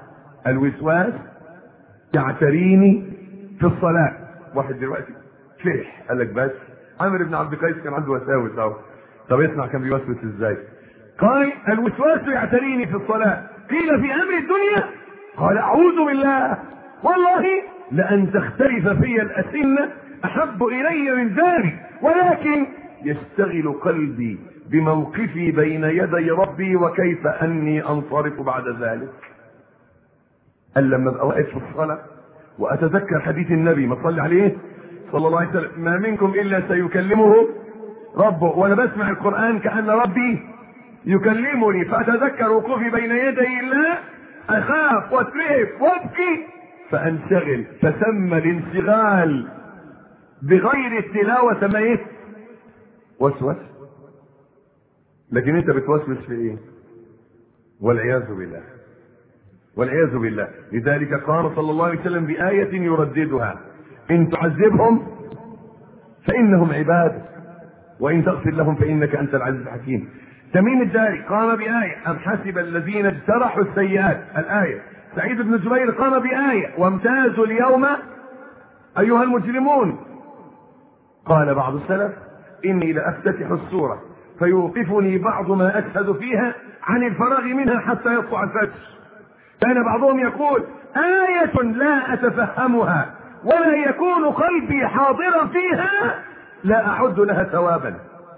الصلاة. واحد دلوقتي فرح قال لك بس عامر بن عبد قيس كان عنده وساوس اهو. طب اسمع كان بيوسوس ازاي. قال الوسواس يعتريني في الصلاة. قيل في امر الدنيا؟ قال اعوذ بالله والله لأن تختلف في الأسنة أحب إلي من ذلك، ولكن يشتغل قلبي بموقفي بين يدي ربي وكيف أني أنصرف بعد ذلك. قال لما أبقى واقف في الصلاة وأتذكر حديث النبي ما صلى عليه صلى الله عليه وسلم ما منكم إلا سيكلمه ربه، وأنا بسمع القرآن كأن ربي يكلمني فأتذكر وقوفي بين يدي الله أخاف واترهب وابكي فأنشغل. فسمى الانشغال بغير التلاوة ما ايه؟ وسوس. لكن انت بتوسوس في ايه؟ والعياذ بالله، والعياذ بالله. لذلك قال صلى الله عليه وسلم بآية يرددها: إن تعذبهم فإنهم عباد وإن تغفر لهم فإنك أنت العزيز الحكيم. تميم الداري قام بآية: أم حسب الذين اجترحوا السيئات، الآية. سعيد بن جبير قام بآية: وامتازوا اليوم أيها المجرمون. قال بعض السلف: إني لأفتتح السورة فيوقفني بعض ما أشهد فيها عن الفراغ منها حتى يطلع الفجر. كان بعضهم يقول: آية لا أتفهمها ولا يكون قلبي حاضرا فيها لا أعد لها ثوابا.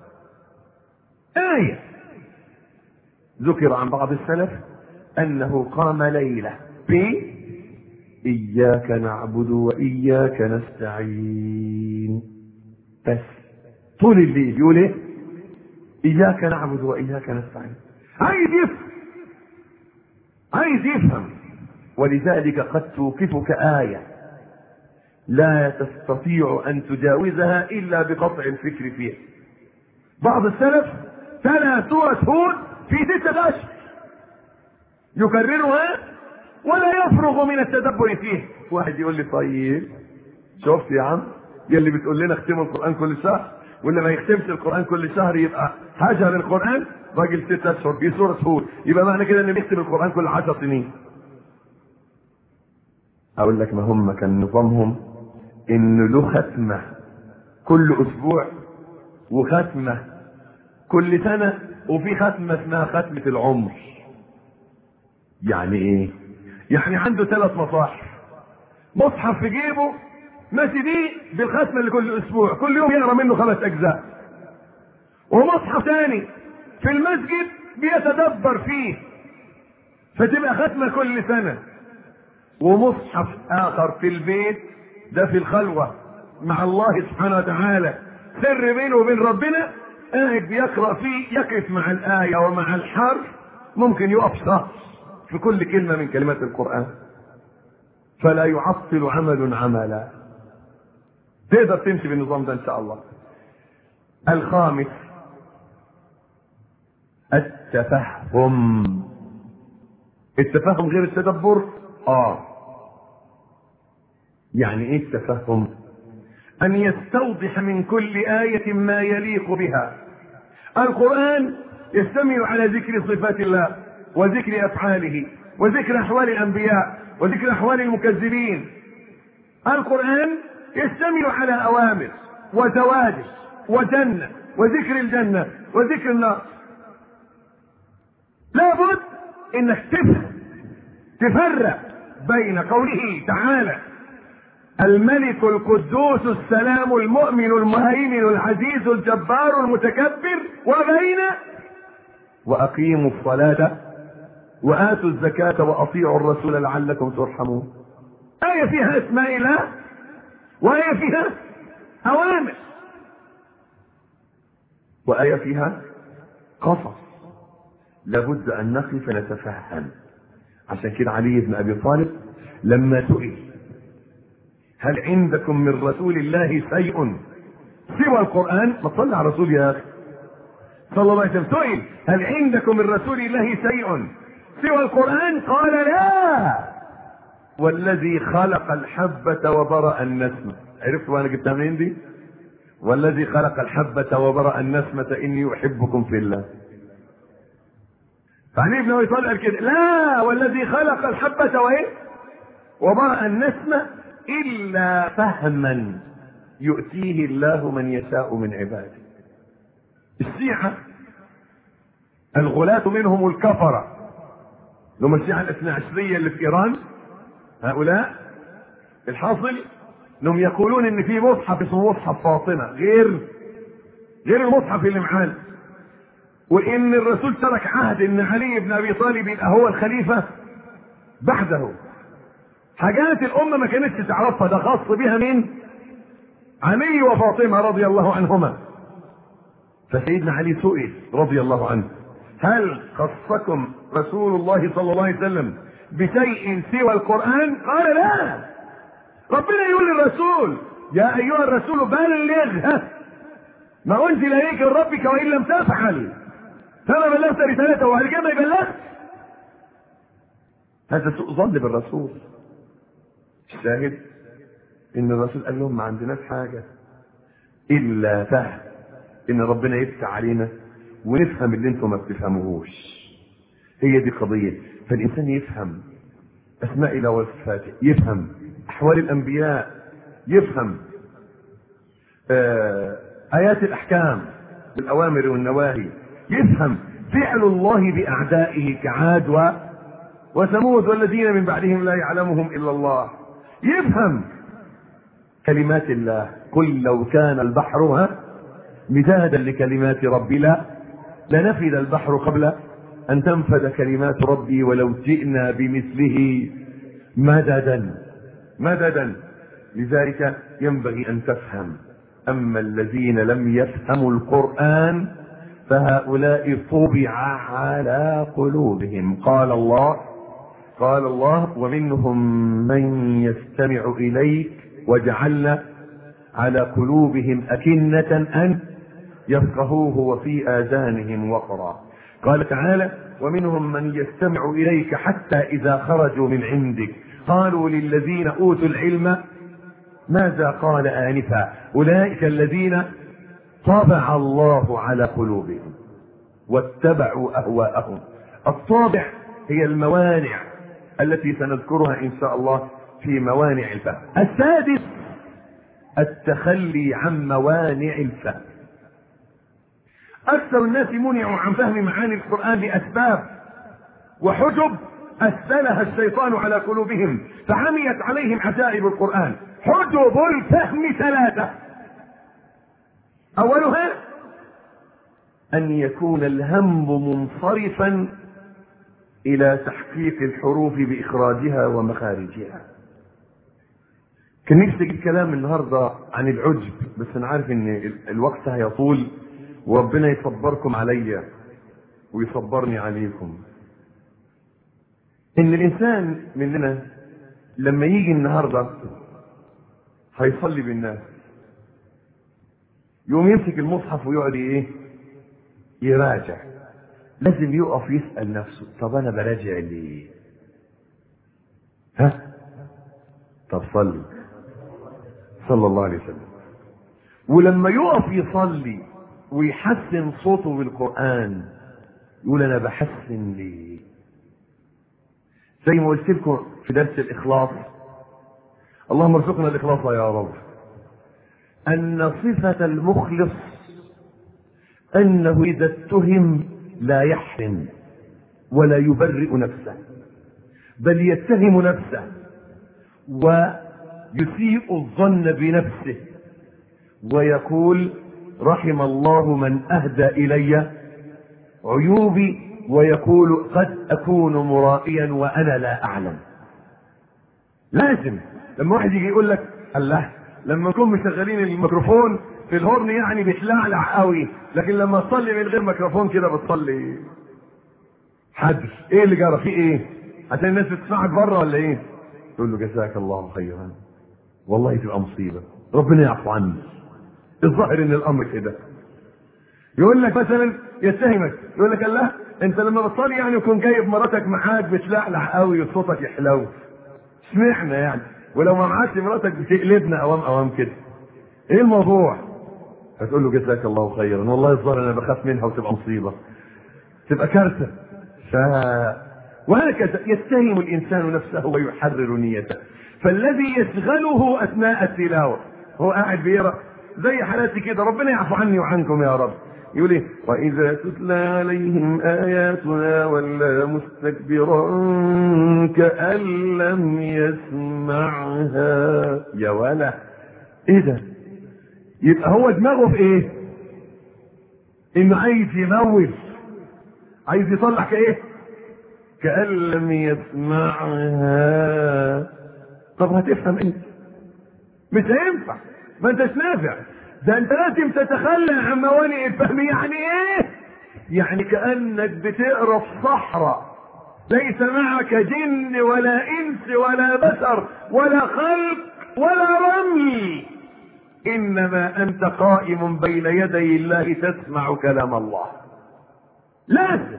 آية. ذكر عن بعض السلف أنه قام ليلة إياك نعبد وإياك نستعين، بس طول الليل يقول ايه؟ إياك نعبد وإياك نستعين. عايز يفهم. ولذلك قد توقفك آية لا تستطيع أن تجاوزها إلا بقطع الفكر فيها. بعض السلف تلا سورة هود في 6 أشهر يكررها ولا يفرغ من التدبر فيه. واحد يقول لي: طيب شفت يا عم، يلي بتقول لنا اختموا القرآن كل شهر، واللي ما يختمش القرآن كل شهر يبقى هجر القرآن. راجل 6 أشهر في سورة هود، يبقى معنى كده ان بيختم القرآن كل 10 سنين. اقول لك: ما هم كان نظامهم ان له ختمة كل اسبوع، وختمة كل سنة، وفي ختمة اسمها ختمة العمر. يعني ايه؟ يعني عنده 3 مصاحف، مصحف في جيبه ماشي بيه بالختمة اللي كل اسبوع، كل يوم يقرا منه 5 أجزاء، ومصحف ثاني في المسجد بيتدبر فيه فتبقى ختمة كل سنة، ومصحف آخر في البيت ده في الخلوة مع الله سبحانه وتعالى، سر بينه وبين ربنا، قاعد بيقرأ فيه، يقف مع الآية ومع الحرف، ممكن يقف شهر في كل كلمة من كلمات القرآن، فلا يعطل عمل عملا. تقدر تمشي بالنظام ده ان شاء الله. الخامس التفهم. التفهم غير التدبر. يعني ايه التفهم؟ ان يستوضح من كل آية ما يليق بها. القرآن يشتمل على ذكر صفات الله وذكر افعاله وذكر احوال الانبياء وذكر احوال المكذبين. القرآن يشتمل على اوامر وزواجر وجنة وذكر الجنة وذكر النار. لابد انك تفرق بين قوله تعالى: الملك القدوس السلام المؤمن المهيمن العزيز الجبار المتكبر، وبين واقيموا الصلاة وآتوا الزكاة وأطيعوا الرسول لعلكم ترحمون. آية فيها اسماء الله وآية فيها أوامر وآية فيها قصص. لابد أن نقف نتفهم. عشان كده علي بن أبي طالب لما سئل: هل عندكم من رسول الله شيء سوى القرآن؟ ما تصلي على الرسول يا أخي صلى الله عليه وسلم. سئل: هل عندكم من رسول الله شيء سوى القرآن؟ قال: لا، والذي خلق الحبة وبرأ النسمة. عرفت وانا جبتها منين دي؟ والذي خلق الحبة وبرأ النسمة إني أحبكم في الله. فعلي بن أبي طالب قال كده: لا، والذي خلق الحبة وإيه؟ وبرأ النسمة إلا فهما يؤتيه الله من يشاء من عباده. الشيعة الغلاة منهم الكفرة، لهم الشيعة الاثنى عشرية اللي في إيران، هؤلاء الحاصل انهم يقولون ان في مصحف اسمه مصحف فاطمة غير المصحف اللي معانا، وان الرسول ترك عهد ان علي بن ابي طالب يبقى هو الخليفة بعده. حاجات الامة ما كانتش تعرفها، ده خاص بها مين؟ علي وفاطمة رضي الله عنهما. فسيدنا علي سئل رضي الله عنه: هل خصكم رسول الله صلى الله عليه وسلم بشيء سوى القرآن؟ قال لا. ربنا يقول للرسول يا ايها الرسول بلغ ما انزل اليك من ربك وان لم تفعل فما بلغت رسالته، وبعد كده ما يبلغش. هذا سوء ظن بالرسول. الشاهد ان الرسول قال لهم ما عندناش حاجه الا فهم ان ربنا يفتح علينا ونفهم اللي انتم ما بتفهموهوش. هي دي قضيه. فالانسان يفهم اسماء الله وصفاته، يفهم احوال الانبياء، يفهم ايات الاحكام والاوامر والنواهي، يفهم فعل الله باعدائه كعاد وثمود والذين من بعدهم لا يعلمهم الا الله، يفهم كلمات الله. قل لو كان البحر مدادا لكلمات ربي لنفد البحر قبل ان تنفد كلمات ربي ولو جئنا بمثله مددا. لذلك ينبغي ان تفهم. اما الذين لم يفهموا القرآن فهؤلاء طبع على قلوبهم. قال الله ومنهم من يستمع إليك وجعلنا على قلوبهم أكنة أن يفقهوه وفي آذانهم وقرا. قال تعالى ومنهم من يستمع إليك حتى إذا خرجوا من عندك قالوا للذين أوتوا العلم ماذا قال آنفا أولئك الذين طبع الله على قلوبهم واتبعوا أهواءهم. الطابع هي الموانع التي سنذكرها إن شاء الله في موانع الفهم. السادس التخلي عن موانع الفهم. أكثر الناس منعوا عن فهم معاني القرآن لأسباب وحجب أسدلها الشيطان على قلوبهم فعميت عليهم عجائب القرآن. حجب الفهم ثلاثة. أولها أن يكون الهم منصرفا إلى تحقيق الحروف بإخراجها ومخارجها. كان نفسي اجيب كلام النهارده عن العجب، بس أنا عارف إن الوقت هيطول وربنا يصبركم عليا ويصبرني عليكم. إن الإنسان مننا لما يجي النهارده هيصلي بالناس يقوم يمسك المصحف ويقعد يراجع. لازم يقف يسأل نفسه طب انا براجع ليه؟ طب صلى الله عليه وسلم. ولما يقف يصلي ويحسن صوته بالقرآن يقول انا بحسن ليه؟ زي ما قلت لكم في درس الإخلاص، اللهم ارزقنا الإخلاص يا رب، أن صفة المخلص أنه إذا اتهم لا يحرم ولا يبرئ نفسه، بل يتهم نفسه ويسيء الظن بنفسه ويقول رحم الله من أهدى إلي عيوبي، ويقول قد أكون مرائيا وأنا لا أعلم. لازم لما واحد يجي يقول لك الله لما نكون مشغلين الميكروفون في الهورن يعني بتلعلع قوي، لكن لما تصلي من غير ميكروفون كده بتصلي حدث. ايه اللي جرى؟ فيه ايه؟ عشان الناس بتسمعك بره ولا ايه؟ تقول له جزاك الله خيرا، والله تبقى مصيبه، ربنا يعفو عني. الظاهر ان الامر كده. يقول لك مثلا يتهمك يقول لك الله انت لما بتصلي يعني يكون جايب مراتك معاك بتلعلع قوي وصوتك يحلو، اشمعنى يعني؟ ولو ما معكش مراتك بتقلبنا اوام كده، ايه الموضوع؟ هتقول له جزاك الله خيرا، والله الظاهر انا بخاف منها وتبقى مصيبه، تبقى كارثه. وهكذا يتهم الانسان نفسه ويحرر نيته. فالذي يشغله اثناء التلاوه هو قاعد بيقرا زي حالاتي كده، ربنا يعفو عني وعنكم يا رب. يقول ايه؟ واذا تتلى عليهم اياتنا ولى مستكبرا كأن لم يسمعها. يا ولا ايه ده؟ يبقى هو دماغه في ايه؟ انه عايز يموت، عايز يطلع كأن لم يسمعها. طب هتفهم انت؟ مش هينفع، ما انتش نافع. ده انت لازم تتخلى عن موانئ الفهم. يعني ايه؟ يعني كأنك بتقرا في صحراء ليس معك جن ولا انس ولا بشر ولا خلق ولا رمل، انما انت قائم بين يدي الله تسمع كلام الله. لازم.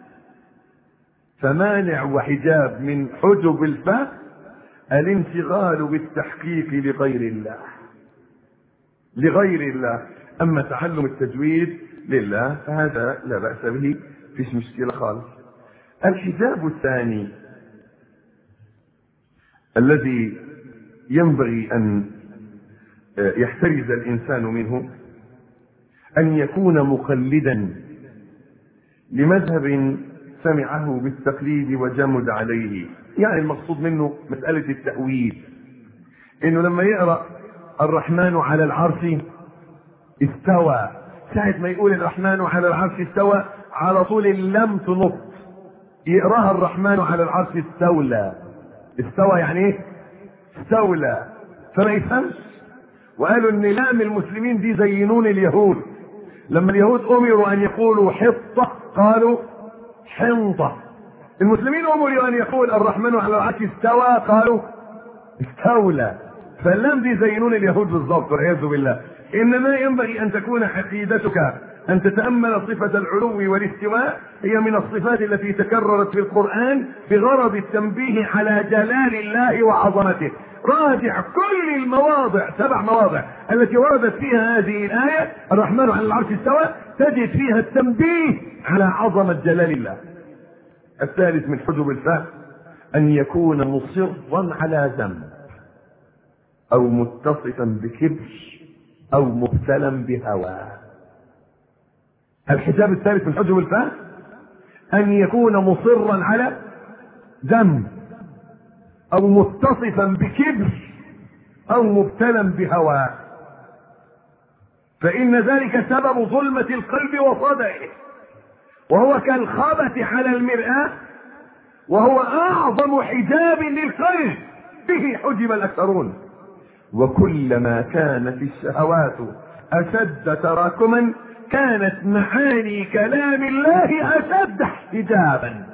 فمانع وحجاب من حجب الفهم الانشغال بالتحقيق لغير الله، لغير الله. اما تعلم التجويد لله فهذا لا بأس به، فيش مشكلة خالص. الحجاب الثاني الذي ينبغي ان يحترز الانسان منه ان يكون مقلدا لمذهب سمعه بالتقليد وجمد عليه. يعني المقصود منه مسألة التأويل، انه لما يقرأ الرحمن على العرش استوى، ساعة ما يقول الرحمن على العرش استوى على طول اللام تنط، يقراها الرحمن على العرش استولى. استوى يعني ايه؟ استولى. فما يفهمش. وقالوا ان لام المسلمين دي زي نون اليهود، لما اليهود امروا ان يقولوا حطة قالوا حنطة. المسلمين امروا ان يقول الرحمن على العرش استوى قالوا استولى. فاللام دي زي نون اليهود بالضبط والعياذ بالله. انما ينبغي ان تكون عقيدتك ان تتأمل صفة العلو والاستواء، هي من الصفات التي تكررت في القرآن بغرض التنبيه على جلال الله وعظمته. راجع كل المواضع، 7 مواضع التي وردت فيها هذه الآية الرحمن على العرش استوى، تجد فيها التنبيه على عظمة جلال الله. الثالث من حجب الفهم أن يكون مصرا على ذنب أو متصفا بكبر أو مبتلا بهوى. الحجاب الثالث من حجب الفهم أن يكون مصرا على ذنب أو متصفا بكبر أو مبتلا بهوى، فإن ذلك سبب ظلمة القلب وصدعه، وهو كالخبث على المرآة، وهو أعظم حجاب للقلب، به حجب الأكثرون. وكلما كانت الشهوات أشد تراكما كانت معاني كلام الله أشد حجابا.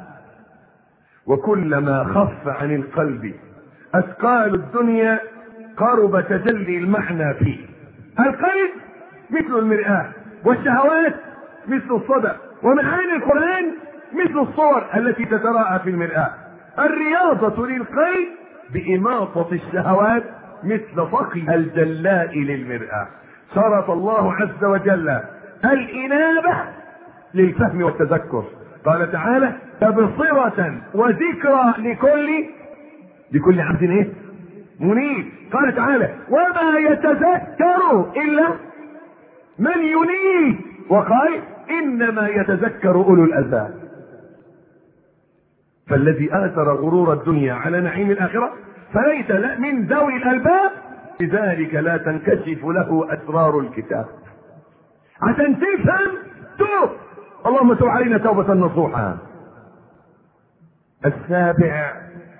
وكلما خف عن القلب أثقال الدنيا قرب تجلي المعنى فيه. القلب مثل المرآة، والشهوات مثل الصدى، ومعاني القرآن مثل الصور التي تتراءى في المرآة. الرياضة للقلب بإماطة الشهوات مثل فقي الجلاء للمرآة. شرط الله عز وجل الإنابة للفهم والتذكر. قال تعالى تبصرة وذكرى لكل عبد ايه؟ منيب. قال تعالى وما يتذكر إلا من ينيب، وقال إنما يتذكر أولو الألباب. فالذي آثر غرور الدنيا على نعيم الآخرة فليس من ذوي الألباب، لذلك لا تنكشف له أسرار الكتاب. عشان تفهم توب، اللهم تب علينا توبة نصوحا. السابع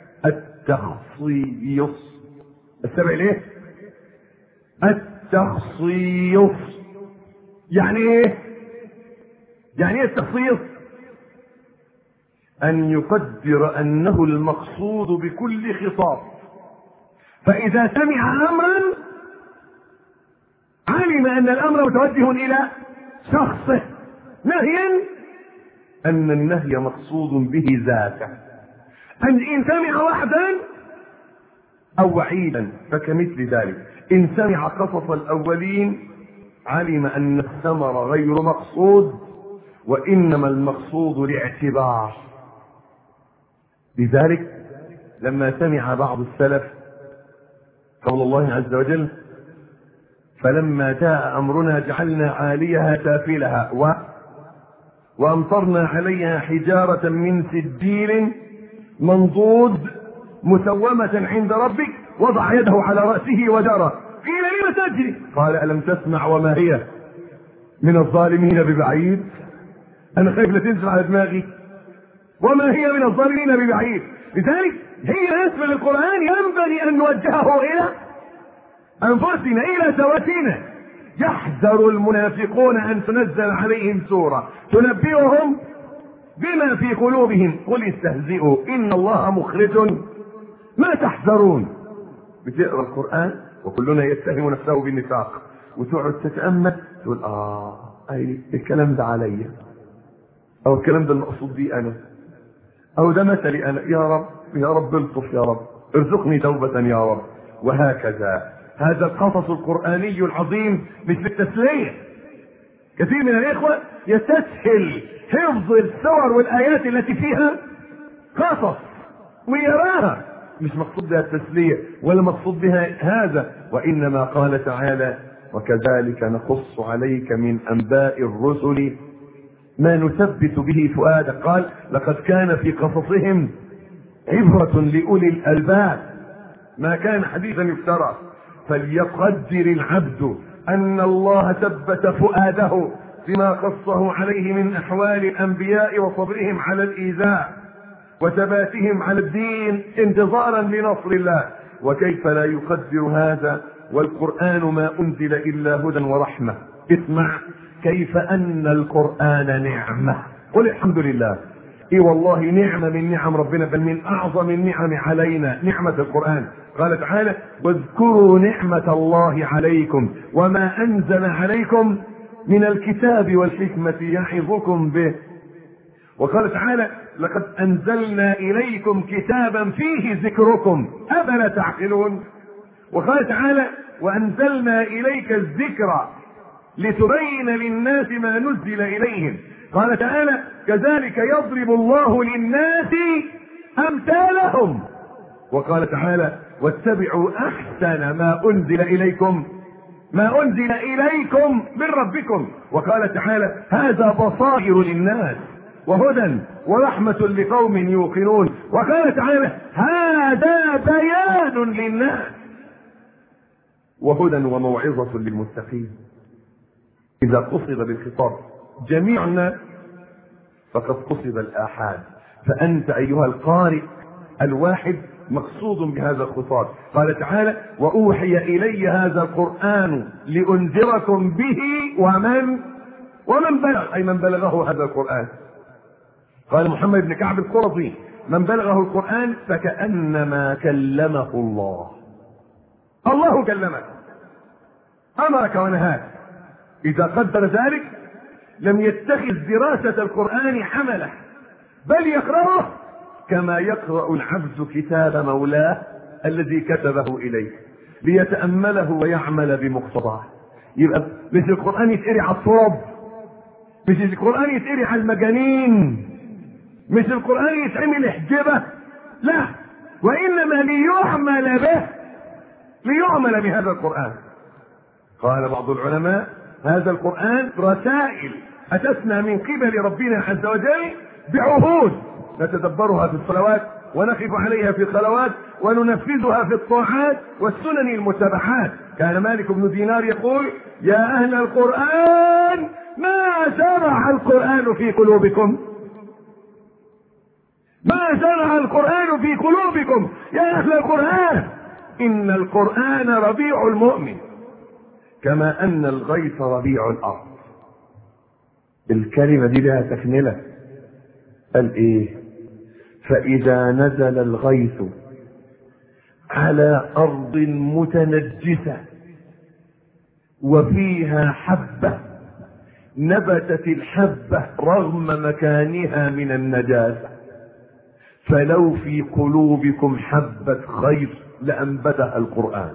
التخصيص. السابع ليه؟ التخصيص. يعني ايه؟ يعني ايه التخصيص؟ ان يقدر انه المقصود بكل خطاب، فاذا سمع امرا علم ان الامر متوجه الى شخصه، نهيا ان النهي مقصود به ذاته. ان سمع وعدا او وعيدا فكمثل ذلك. ان سمع قصص الاولين علم ان الثمر غير مقصود، وانما المقصود الاعتبار. لذلك لما سمع بعض السلف قول الله عز وجل فلما جاء امرنا جعلنا عاليها سافلها وامطرنا عليها حجارة من سجيل منضود مسومة عند ربك، وضع يده على رأسه وجرى. قيل لم تجري؟ قال ألم تسمع وما هي من الظالمين ببعيد. أنا خايف لا تنزل على دماغي. وما هي من الظالمين ببعيد. لذلك هي اسم القرآن ينبغي أن نوجهه إلى أنفسنا، إلى ذواتنا. يحذر المنافقون أن تنزل عليهم سورة تنبئهم بما في قلوبهم قل استهزئوا إن الله مخرج ما تحذرون. بتقرأ القرآن وكلنا يتهم نفسه بالنفاق وتقعد تتأمل تقول أي الكلام ده عليا، أو الكلام ده المقصود بي أنا، أو ده مثلي أنا، يا رب الطف، يا رب ارزقني توبة يا رب. وهكذا هذا القصص القرآني العظيم مثل التسلية. كثير من الإخوة يستسهل حفظ السور والآيات التي فيها قصص ويراها، مش مقصود بها التسلية ولا مقصود بها هذا، وإنما قال تعالى وكذلك نقص عليك من أنباء الرسل ما نثبت به فؤادك. قال لقد كان في قصصهم عبرة لأولي الألباب ما كان حديثا يفترى. فليقدر العبد أن الله ثبت فؤاده بما قصه عليه من أحوال الأنبياء وصبرهم على الإيذاء وثباتهم على الدين انتظارا لنصر الله. وكيف لا يقدر هذا والقرآن ما أنزل إلا هدى ورحمة. اسمع كيف أن القرآن نعمة. قل الحمد لله. اي والله نعمة من نعم ربنا، بل من أعظم النعم علينا نعمة القرآن. قال تعالى واذكروا نعمة الله عليكم وما أنزل عليكم من الكتاب والحكمة يعظكم به. وقال تعالى لقد أنزلنا إليكم كتابا فيه ذكركم أفلا تعقلون. وقال تعالى وأنزلنا إليك الذكر لتبين للناس ما نزل إليهم. قال تعالى كذلك يضرب الله للناس أمثالهم. وقال تعالى واتبعوا أحسن ما أنزل إليكم من ربكم. وقال تعالى هذا بصائر للناس وهدى ورحمة لقوم يوقنون. وقال تعالى هذا بيان للناس وهدى وموعظة للمتقين. إذا قصد بالخطاب جميع الناس فقد قصد الآحاد، فأنت أيها القارئ الواحد مقصود بهذا الخطاب. قال تعالى وأوحي إلي هذا القرآن لأنذركم به ومن بلغ، أي من بلغه هذا القرآن. قال محمد بن كعب القرظي من بلغه القرآن فكأنما كلمه الله كلمك أمرك ونهاك. إذا قدر ذلك لم يتخذ دراسة القرآن حمله، بل يقرأه كما يقرأ العبد كتاب مولاه الذي كتبه إليه ليتأمله ويعمل بمقتضاه. يبقى مش القرآن يتقري على الصوب، مش القرآن يتقري على المجانين، مش القرآن يتعمل حجبة، لا، وإنما ليعمل بهذا القرآن. قال بعض العلماء هذا القرآن رسائل أتتنا من قبل ربنا عز وجل بعهود نتدبرها في الصلوات ونقف عليها في الصلوات وننفذها في الطاعات والسنن المتبعات. كان مالك بن دينار يقول يا أهل القرآن ما زرع القرآن في قلوبكم، ما زرع القرآن في قلوبكم يا أهل القرآن. إن القرآن ربيع المؤمن كما أن الغيث ربيع الأرض. الكلمة دي لها تكملة، قال إيه؟ فإذا نزل الغيث على أرض متنجسة وفيها حبة نبتت الحبة رغم مكانها من النجاسة، فلو في قلوبكم حبة خير لأنبتها القرآن.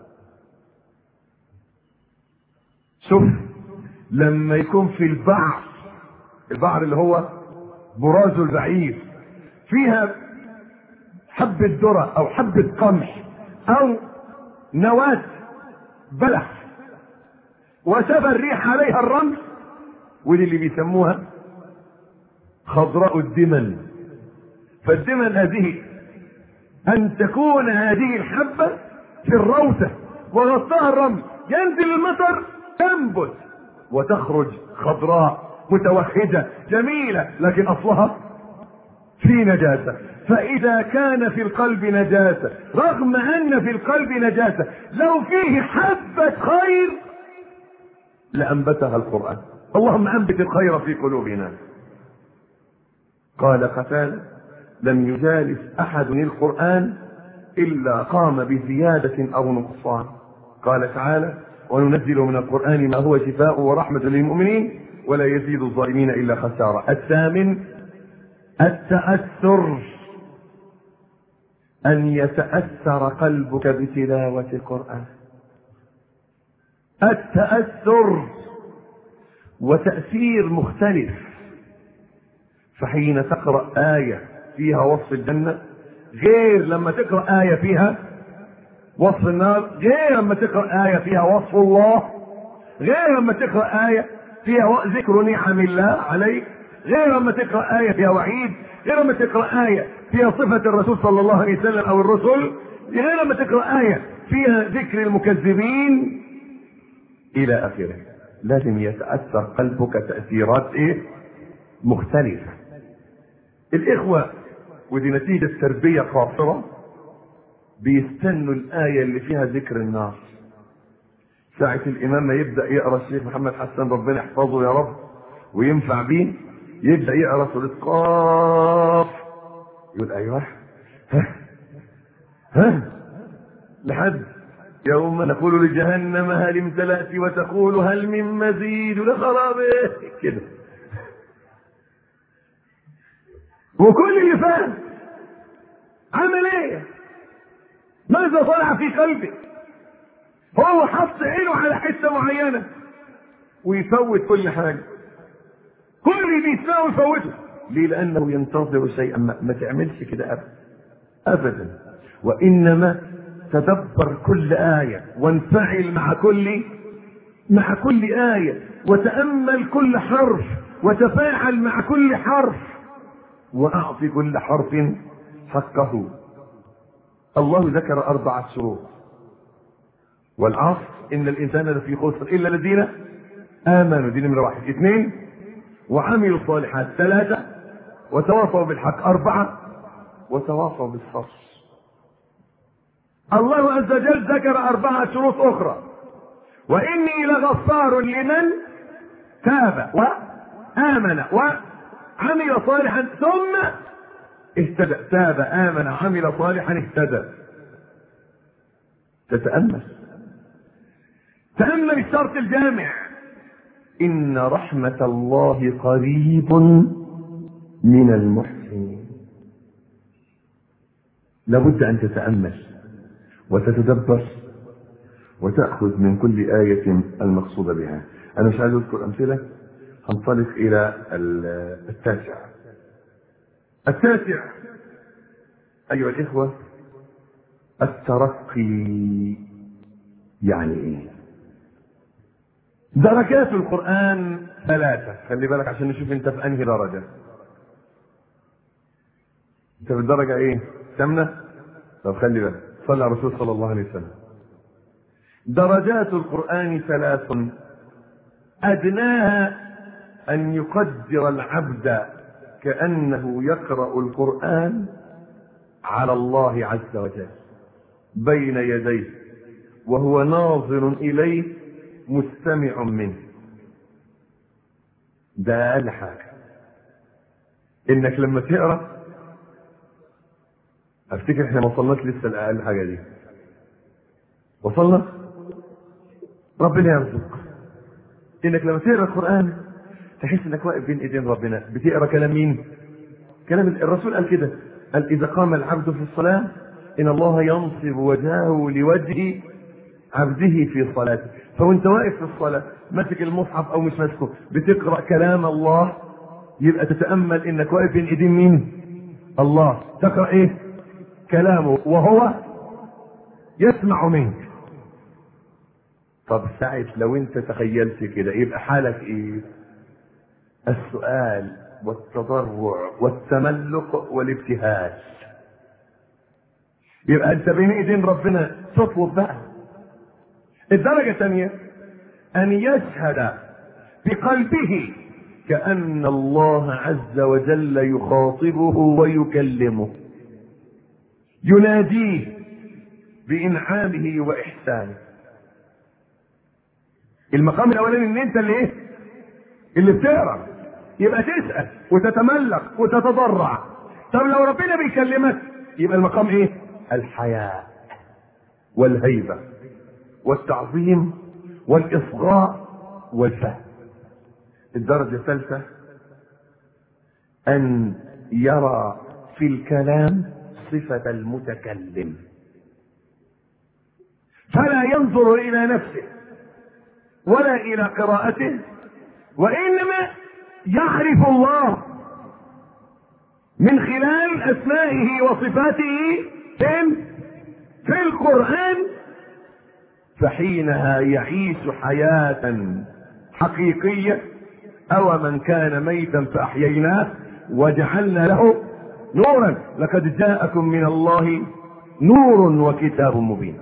شوف لما يكون في البعر اللي هو براز البعير فيها حبة ذرة او حبة قمح او نواة بلح وسبى الريح عليها الرمل، ودي اللي بيسموها خضراء الدمن. فالدمن هذه ان تكون هذه الحبة في الروثة وغطاها الرمل، ينزل المطر تنبت وتخرج خضراء متوهجة جميلة، لكن اصلها في نجاسة. فاذا كان في القلب نجاسة رغم ان في القلب نجاسة لو فيه حبة خير لأنبتها القرآن. اللهم أنبت الخير في قلوبنا. قال قتادة: لم يجالس أحد القرآن إلا قام بزيادة أو نقصان. قال تعالى: وننزل من القرآن ما هو شفاء ورحمة للمؤمنين ولا يزيد الظالمين إلا خسارة. الثامن: التأثر، أن يتأثر قلبك بتلاوة القرآن. التأثر وتأثير مختلف. فحين تقرأ آية فيها وصف الجنة غير لما تقرأ آية فيها وصف النار، غير لما تقرأ آية فيها وصف الله، غير لما تقرأ آية فيها ذكر نعم الله عليك، غير لما تقرأ آية فيها وعيد، غير لما تقرأ آية فيها صفة الرسول صلى الله عليه وسلم أو الرسل، غير لما تقرأ آية فيها ذكر المكذبين إلى آخره. لازم يتأثر قلبك تأثيرات مختلفة. الإخوة ودي نتيجة تربية قاصرة بيستنوا الآية اللي فيها ذكر النار. ساعة الإمام ما يبدأ يقرأ الشيخ محمد حسن ربنا يحفظه يا رب وينفع بيه، يبدأ يقرأ سورة قاف، يقول أيوه ها لحد يوم نقول لجهنم هل امتلأت وتقول هل من مزيد لخرابه كده. وكل اللي فات عمل ايه؟ ماذا طلع في قلبه؟ هو حط عينه على حته معينه ويفوت كل حاجه، كل اللي بيسمعه يفوته. ليه؟ لانه ينتظر شيئا. ما تعملش كده ابدا، وانما تدبر كل آية وانفعل مع كل آية، وتأمل كل حرف وتفاعل مع كل حرف، وأعطي كل حرف حقه. الله ذكر 4 شروط: والعصر إن الإنسان لفي خسر إلا الذين آمنوا، دي نمرة 1. 2 وعملوا الصالحات. 3 وتواصوا بالحق. 4 وتواصوا بالصبر. الله عز وجل ذكر 4 شروط أخرى: وإني لغفار لمن تاب وآمن وعمل صالحا ثم اهتدى. تاب آمن عمل صالحا اهتدى. تأمل الشرط الجامع: إن رحمة الله قريب من المحسنين. لابد أن تتأمل وتتدبر وتأخذ من كل آية المقصود بها. أنا مش عايز أذكر أمثلة، هنطلق إلى 9 أيها الإخوة: الترقي. يعني إيه؟ درجات القرآن 3. خلي بالك عشان نشوف أنت في أنهي درجة. أنت في الدرجة إيه؟ 8؟ طب خلي بالك، صلى على الرسول صلى الله عليه وسلم. درجات القرآن 3: أدناها أن يقدر العبد كأنه يقرأ القرآن على الله عز وجل بين يديه وهو ناظر إليه مستمع منه. ده أقل حاجة، إنك لما تقرأ، أفتكر إحنا ما وصلناش لسه لأقل حاجة دي. وصلنا؟ ربنا يرزق. إنك لما تقرأ القرآن تحس إنك واقف بين إيدين ربنا. بتقرأ كلام مين؟ كلام الرسول. قال كده، قال: إذا قام العبد في الصلاة إن الله ينصب وجهه لوجه عبده في صلاته. فوانت واقف في الصلاة ماسك المصحف أو مش ماسكه بتقرأ كلام الله، يبقى تتأمل إنك واقف بين إيدين مين؟ الله. تقرأ إيه؟ كلامه وهو يسمع منك. طب ساعة لو انت تخيلت كده يبقى حالك ايه؟ السؤال والتضرع والتملق والابتهال. يبقى انت بين ايدين ربنا تطلب بقى. الدرجة الثانية: ان يشهد بقلبه كأن الله عز وجل يخاطبه ويكلمه، يناديه بإنعامه وإحسانه. المقام الاولاني ان انت اللي ايه؟ اللي بتقرا، يبقى تسال وتتملق وتتضرع. طب لو ربنا بيكلمك يبقى المقام ايه؟ الحياء والهيبه والتعظيم والاصغاء والفهم. الدرجه الثالثه ان يرى في الكلام صفه المتكلم، فلا ينظر الى نفسه ولا الى قراءته، وانما يعرف الله من خلال اسمائه وصفاته في القرآن، فحينها يعيش حياة حقيقية. أو من كان ميتا فأحييناه وجعلنا له نورا لقد جاءكم من الله نور وكتاب مبين.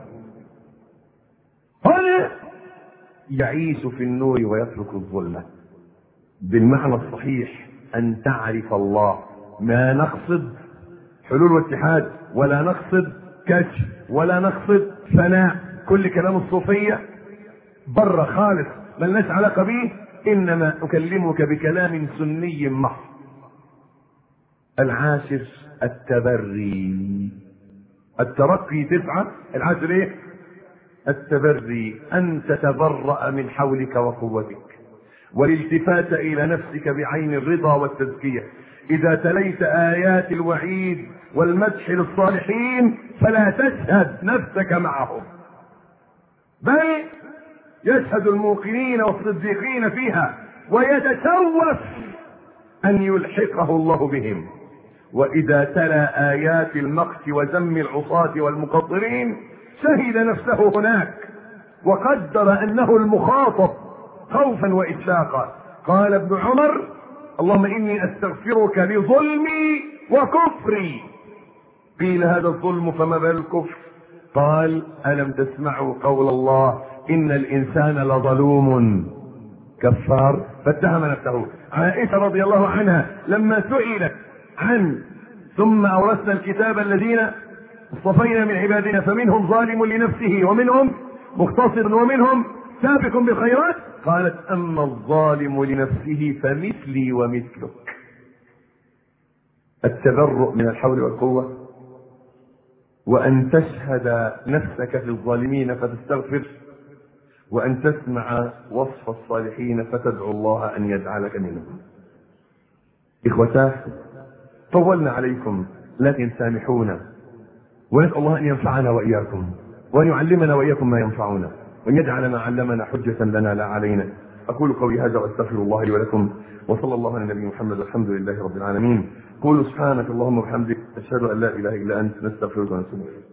هنا يعيش في النور ويترك الظلمة. بالمعنى الصحيح أن تعرف الله، ما نقصد حلول واتحاد ولا نقصد كشف ولا نقصد فناء، كل كلام الصوفية بره خالص ملناش علاقة به، إنما أكلمك بكلام سني محض. العاشر التبري، الترقي 9، العاشر ايه؟ التبري، أن تتبرأ من حولك وقوتك، والالتفات إلى نفسك بعين الرضا والتزكية. إذا تليت آيات الوعيد والمدح للصالحين فلا تشهد نفسك معهم، بل يشهد الموقنين والصديقين فيها، ويتشوف أن يلحقه الله بهم. وإذا تلا آيات المقت وذم العصاة والمقصرين شهد نفسه هناك وقدر أنه المخاطب خوفا وإشفاقا. قال ابن عمر: اللهم إني أستغفرك لظلمي وكفري. قيل: هذا الظلم فما بال الكفر؟ قال: ألم تسمعوا قول الله إن الإنسان لظلوم كفار؟ فاتهم نفسه. عائشة رضي الله عنها لما سئلت عن ثم أورثنا الكتاب الذين اصطفينا من عبادنا فمنهم ظالم لنفسه ومنهم مقتصد ومنهم سابق بالخيرات، قالت: أما الظالم لنفسه فمثلي ومثلك. التبرؤ من الحول والقوة، وأن تشهد نفسك في الظالمين فتستغفر، وأن تسمع وصف الصالحين فتدعو الله أن يجعلك منهم. إخوتاه، طولنا عليكم لكن سامحونا، ونسأل الله أن ينفعنا وإياكم، وأن يعلمنا وإياكم ما ينفعنا، وأن يجعل ما علمنا حجة لنا لا علينا. أقول قولي هذا وأستغفر الله لي ولكم، وصلى الله على النبي محمد، الحمد لله رب العالمين. قولوا سبحانك اللهم وبحمدك، أشهد أن لا إله إلا أنت، نستغفرك ونتوب إليك.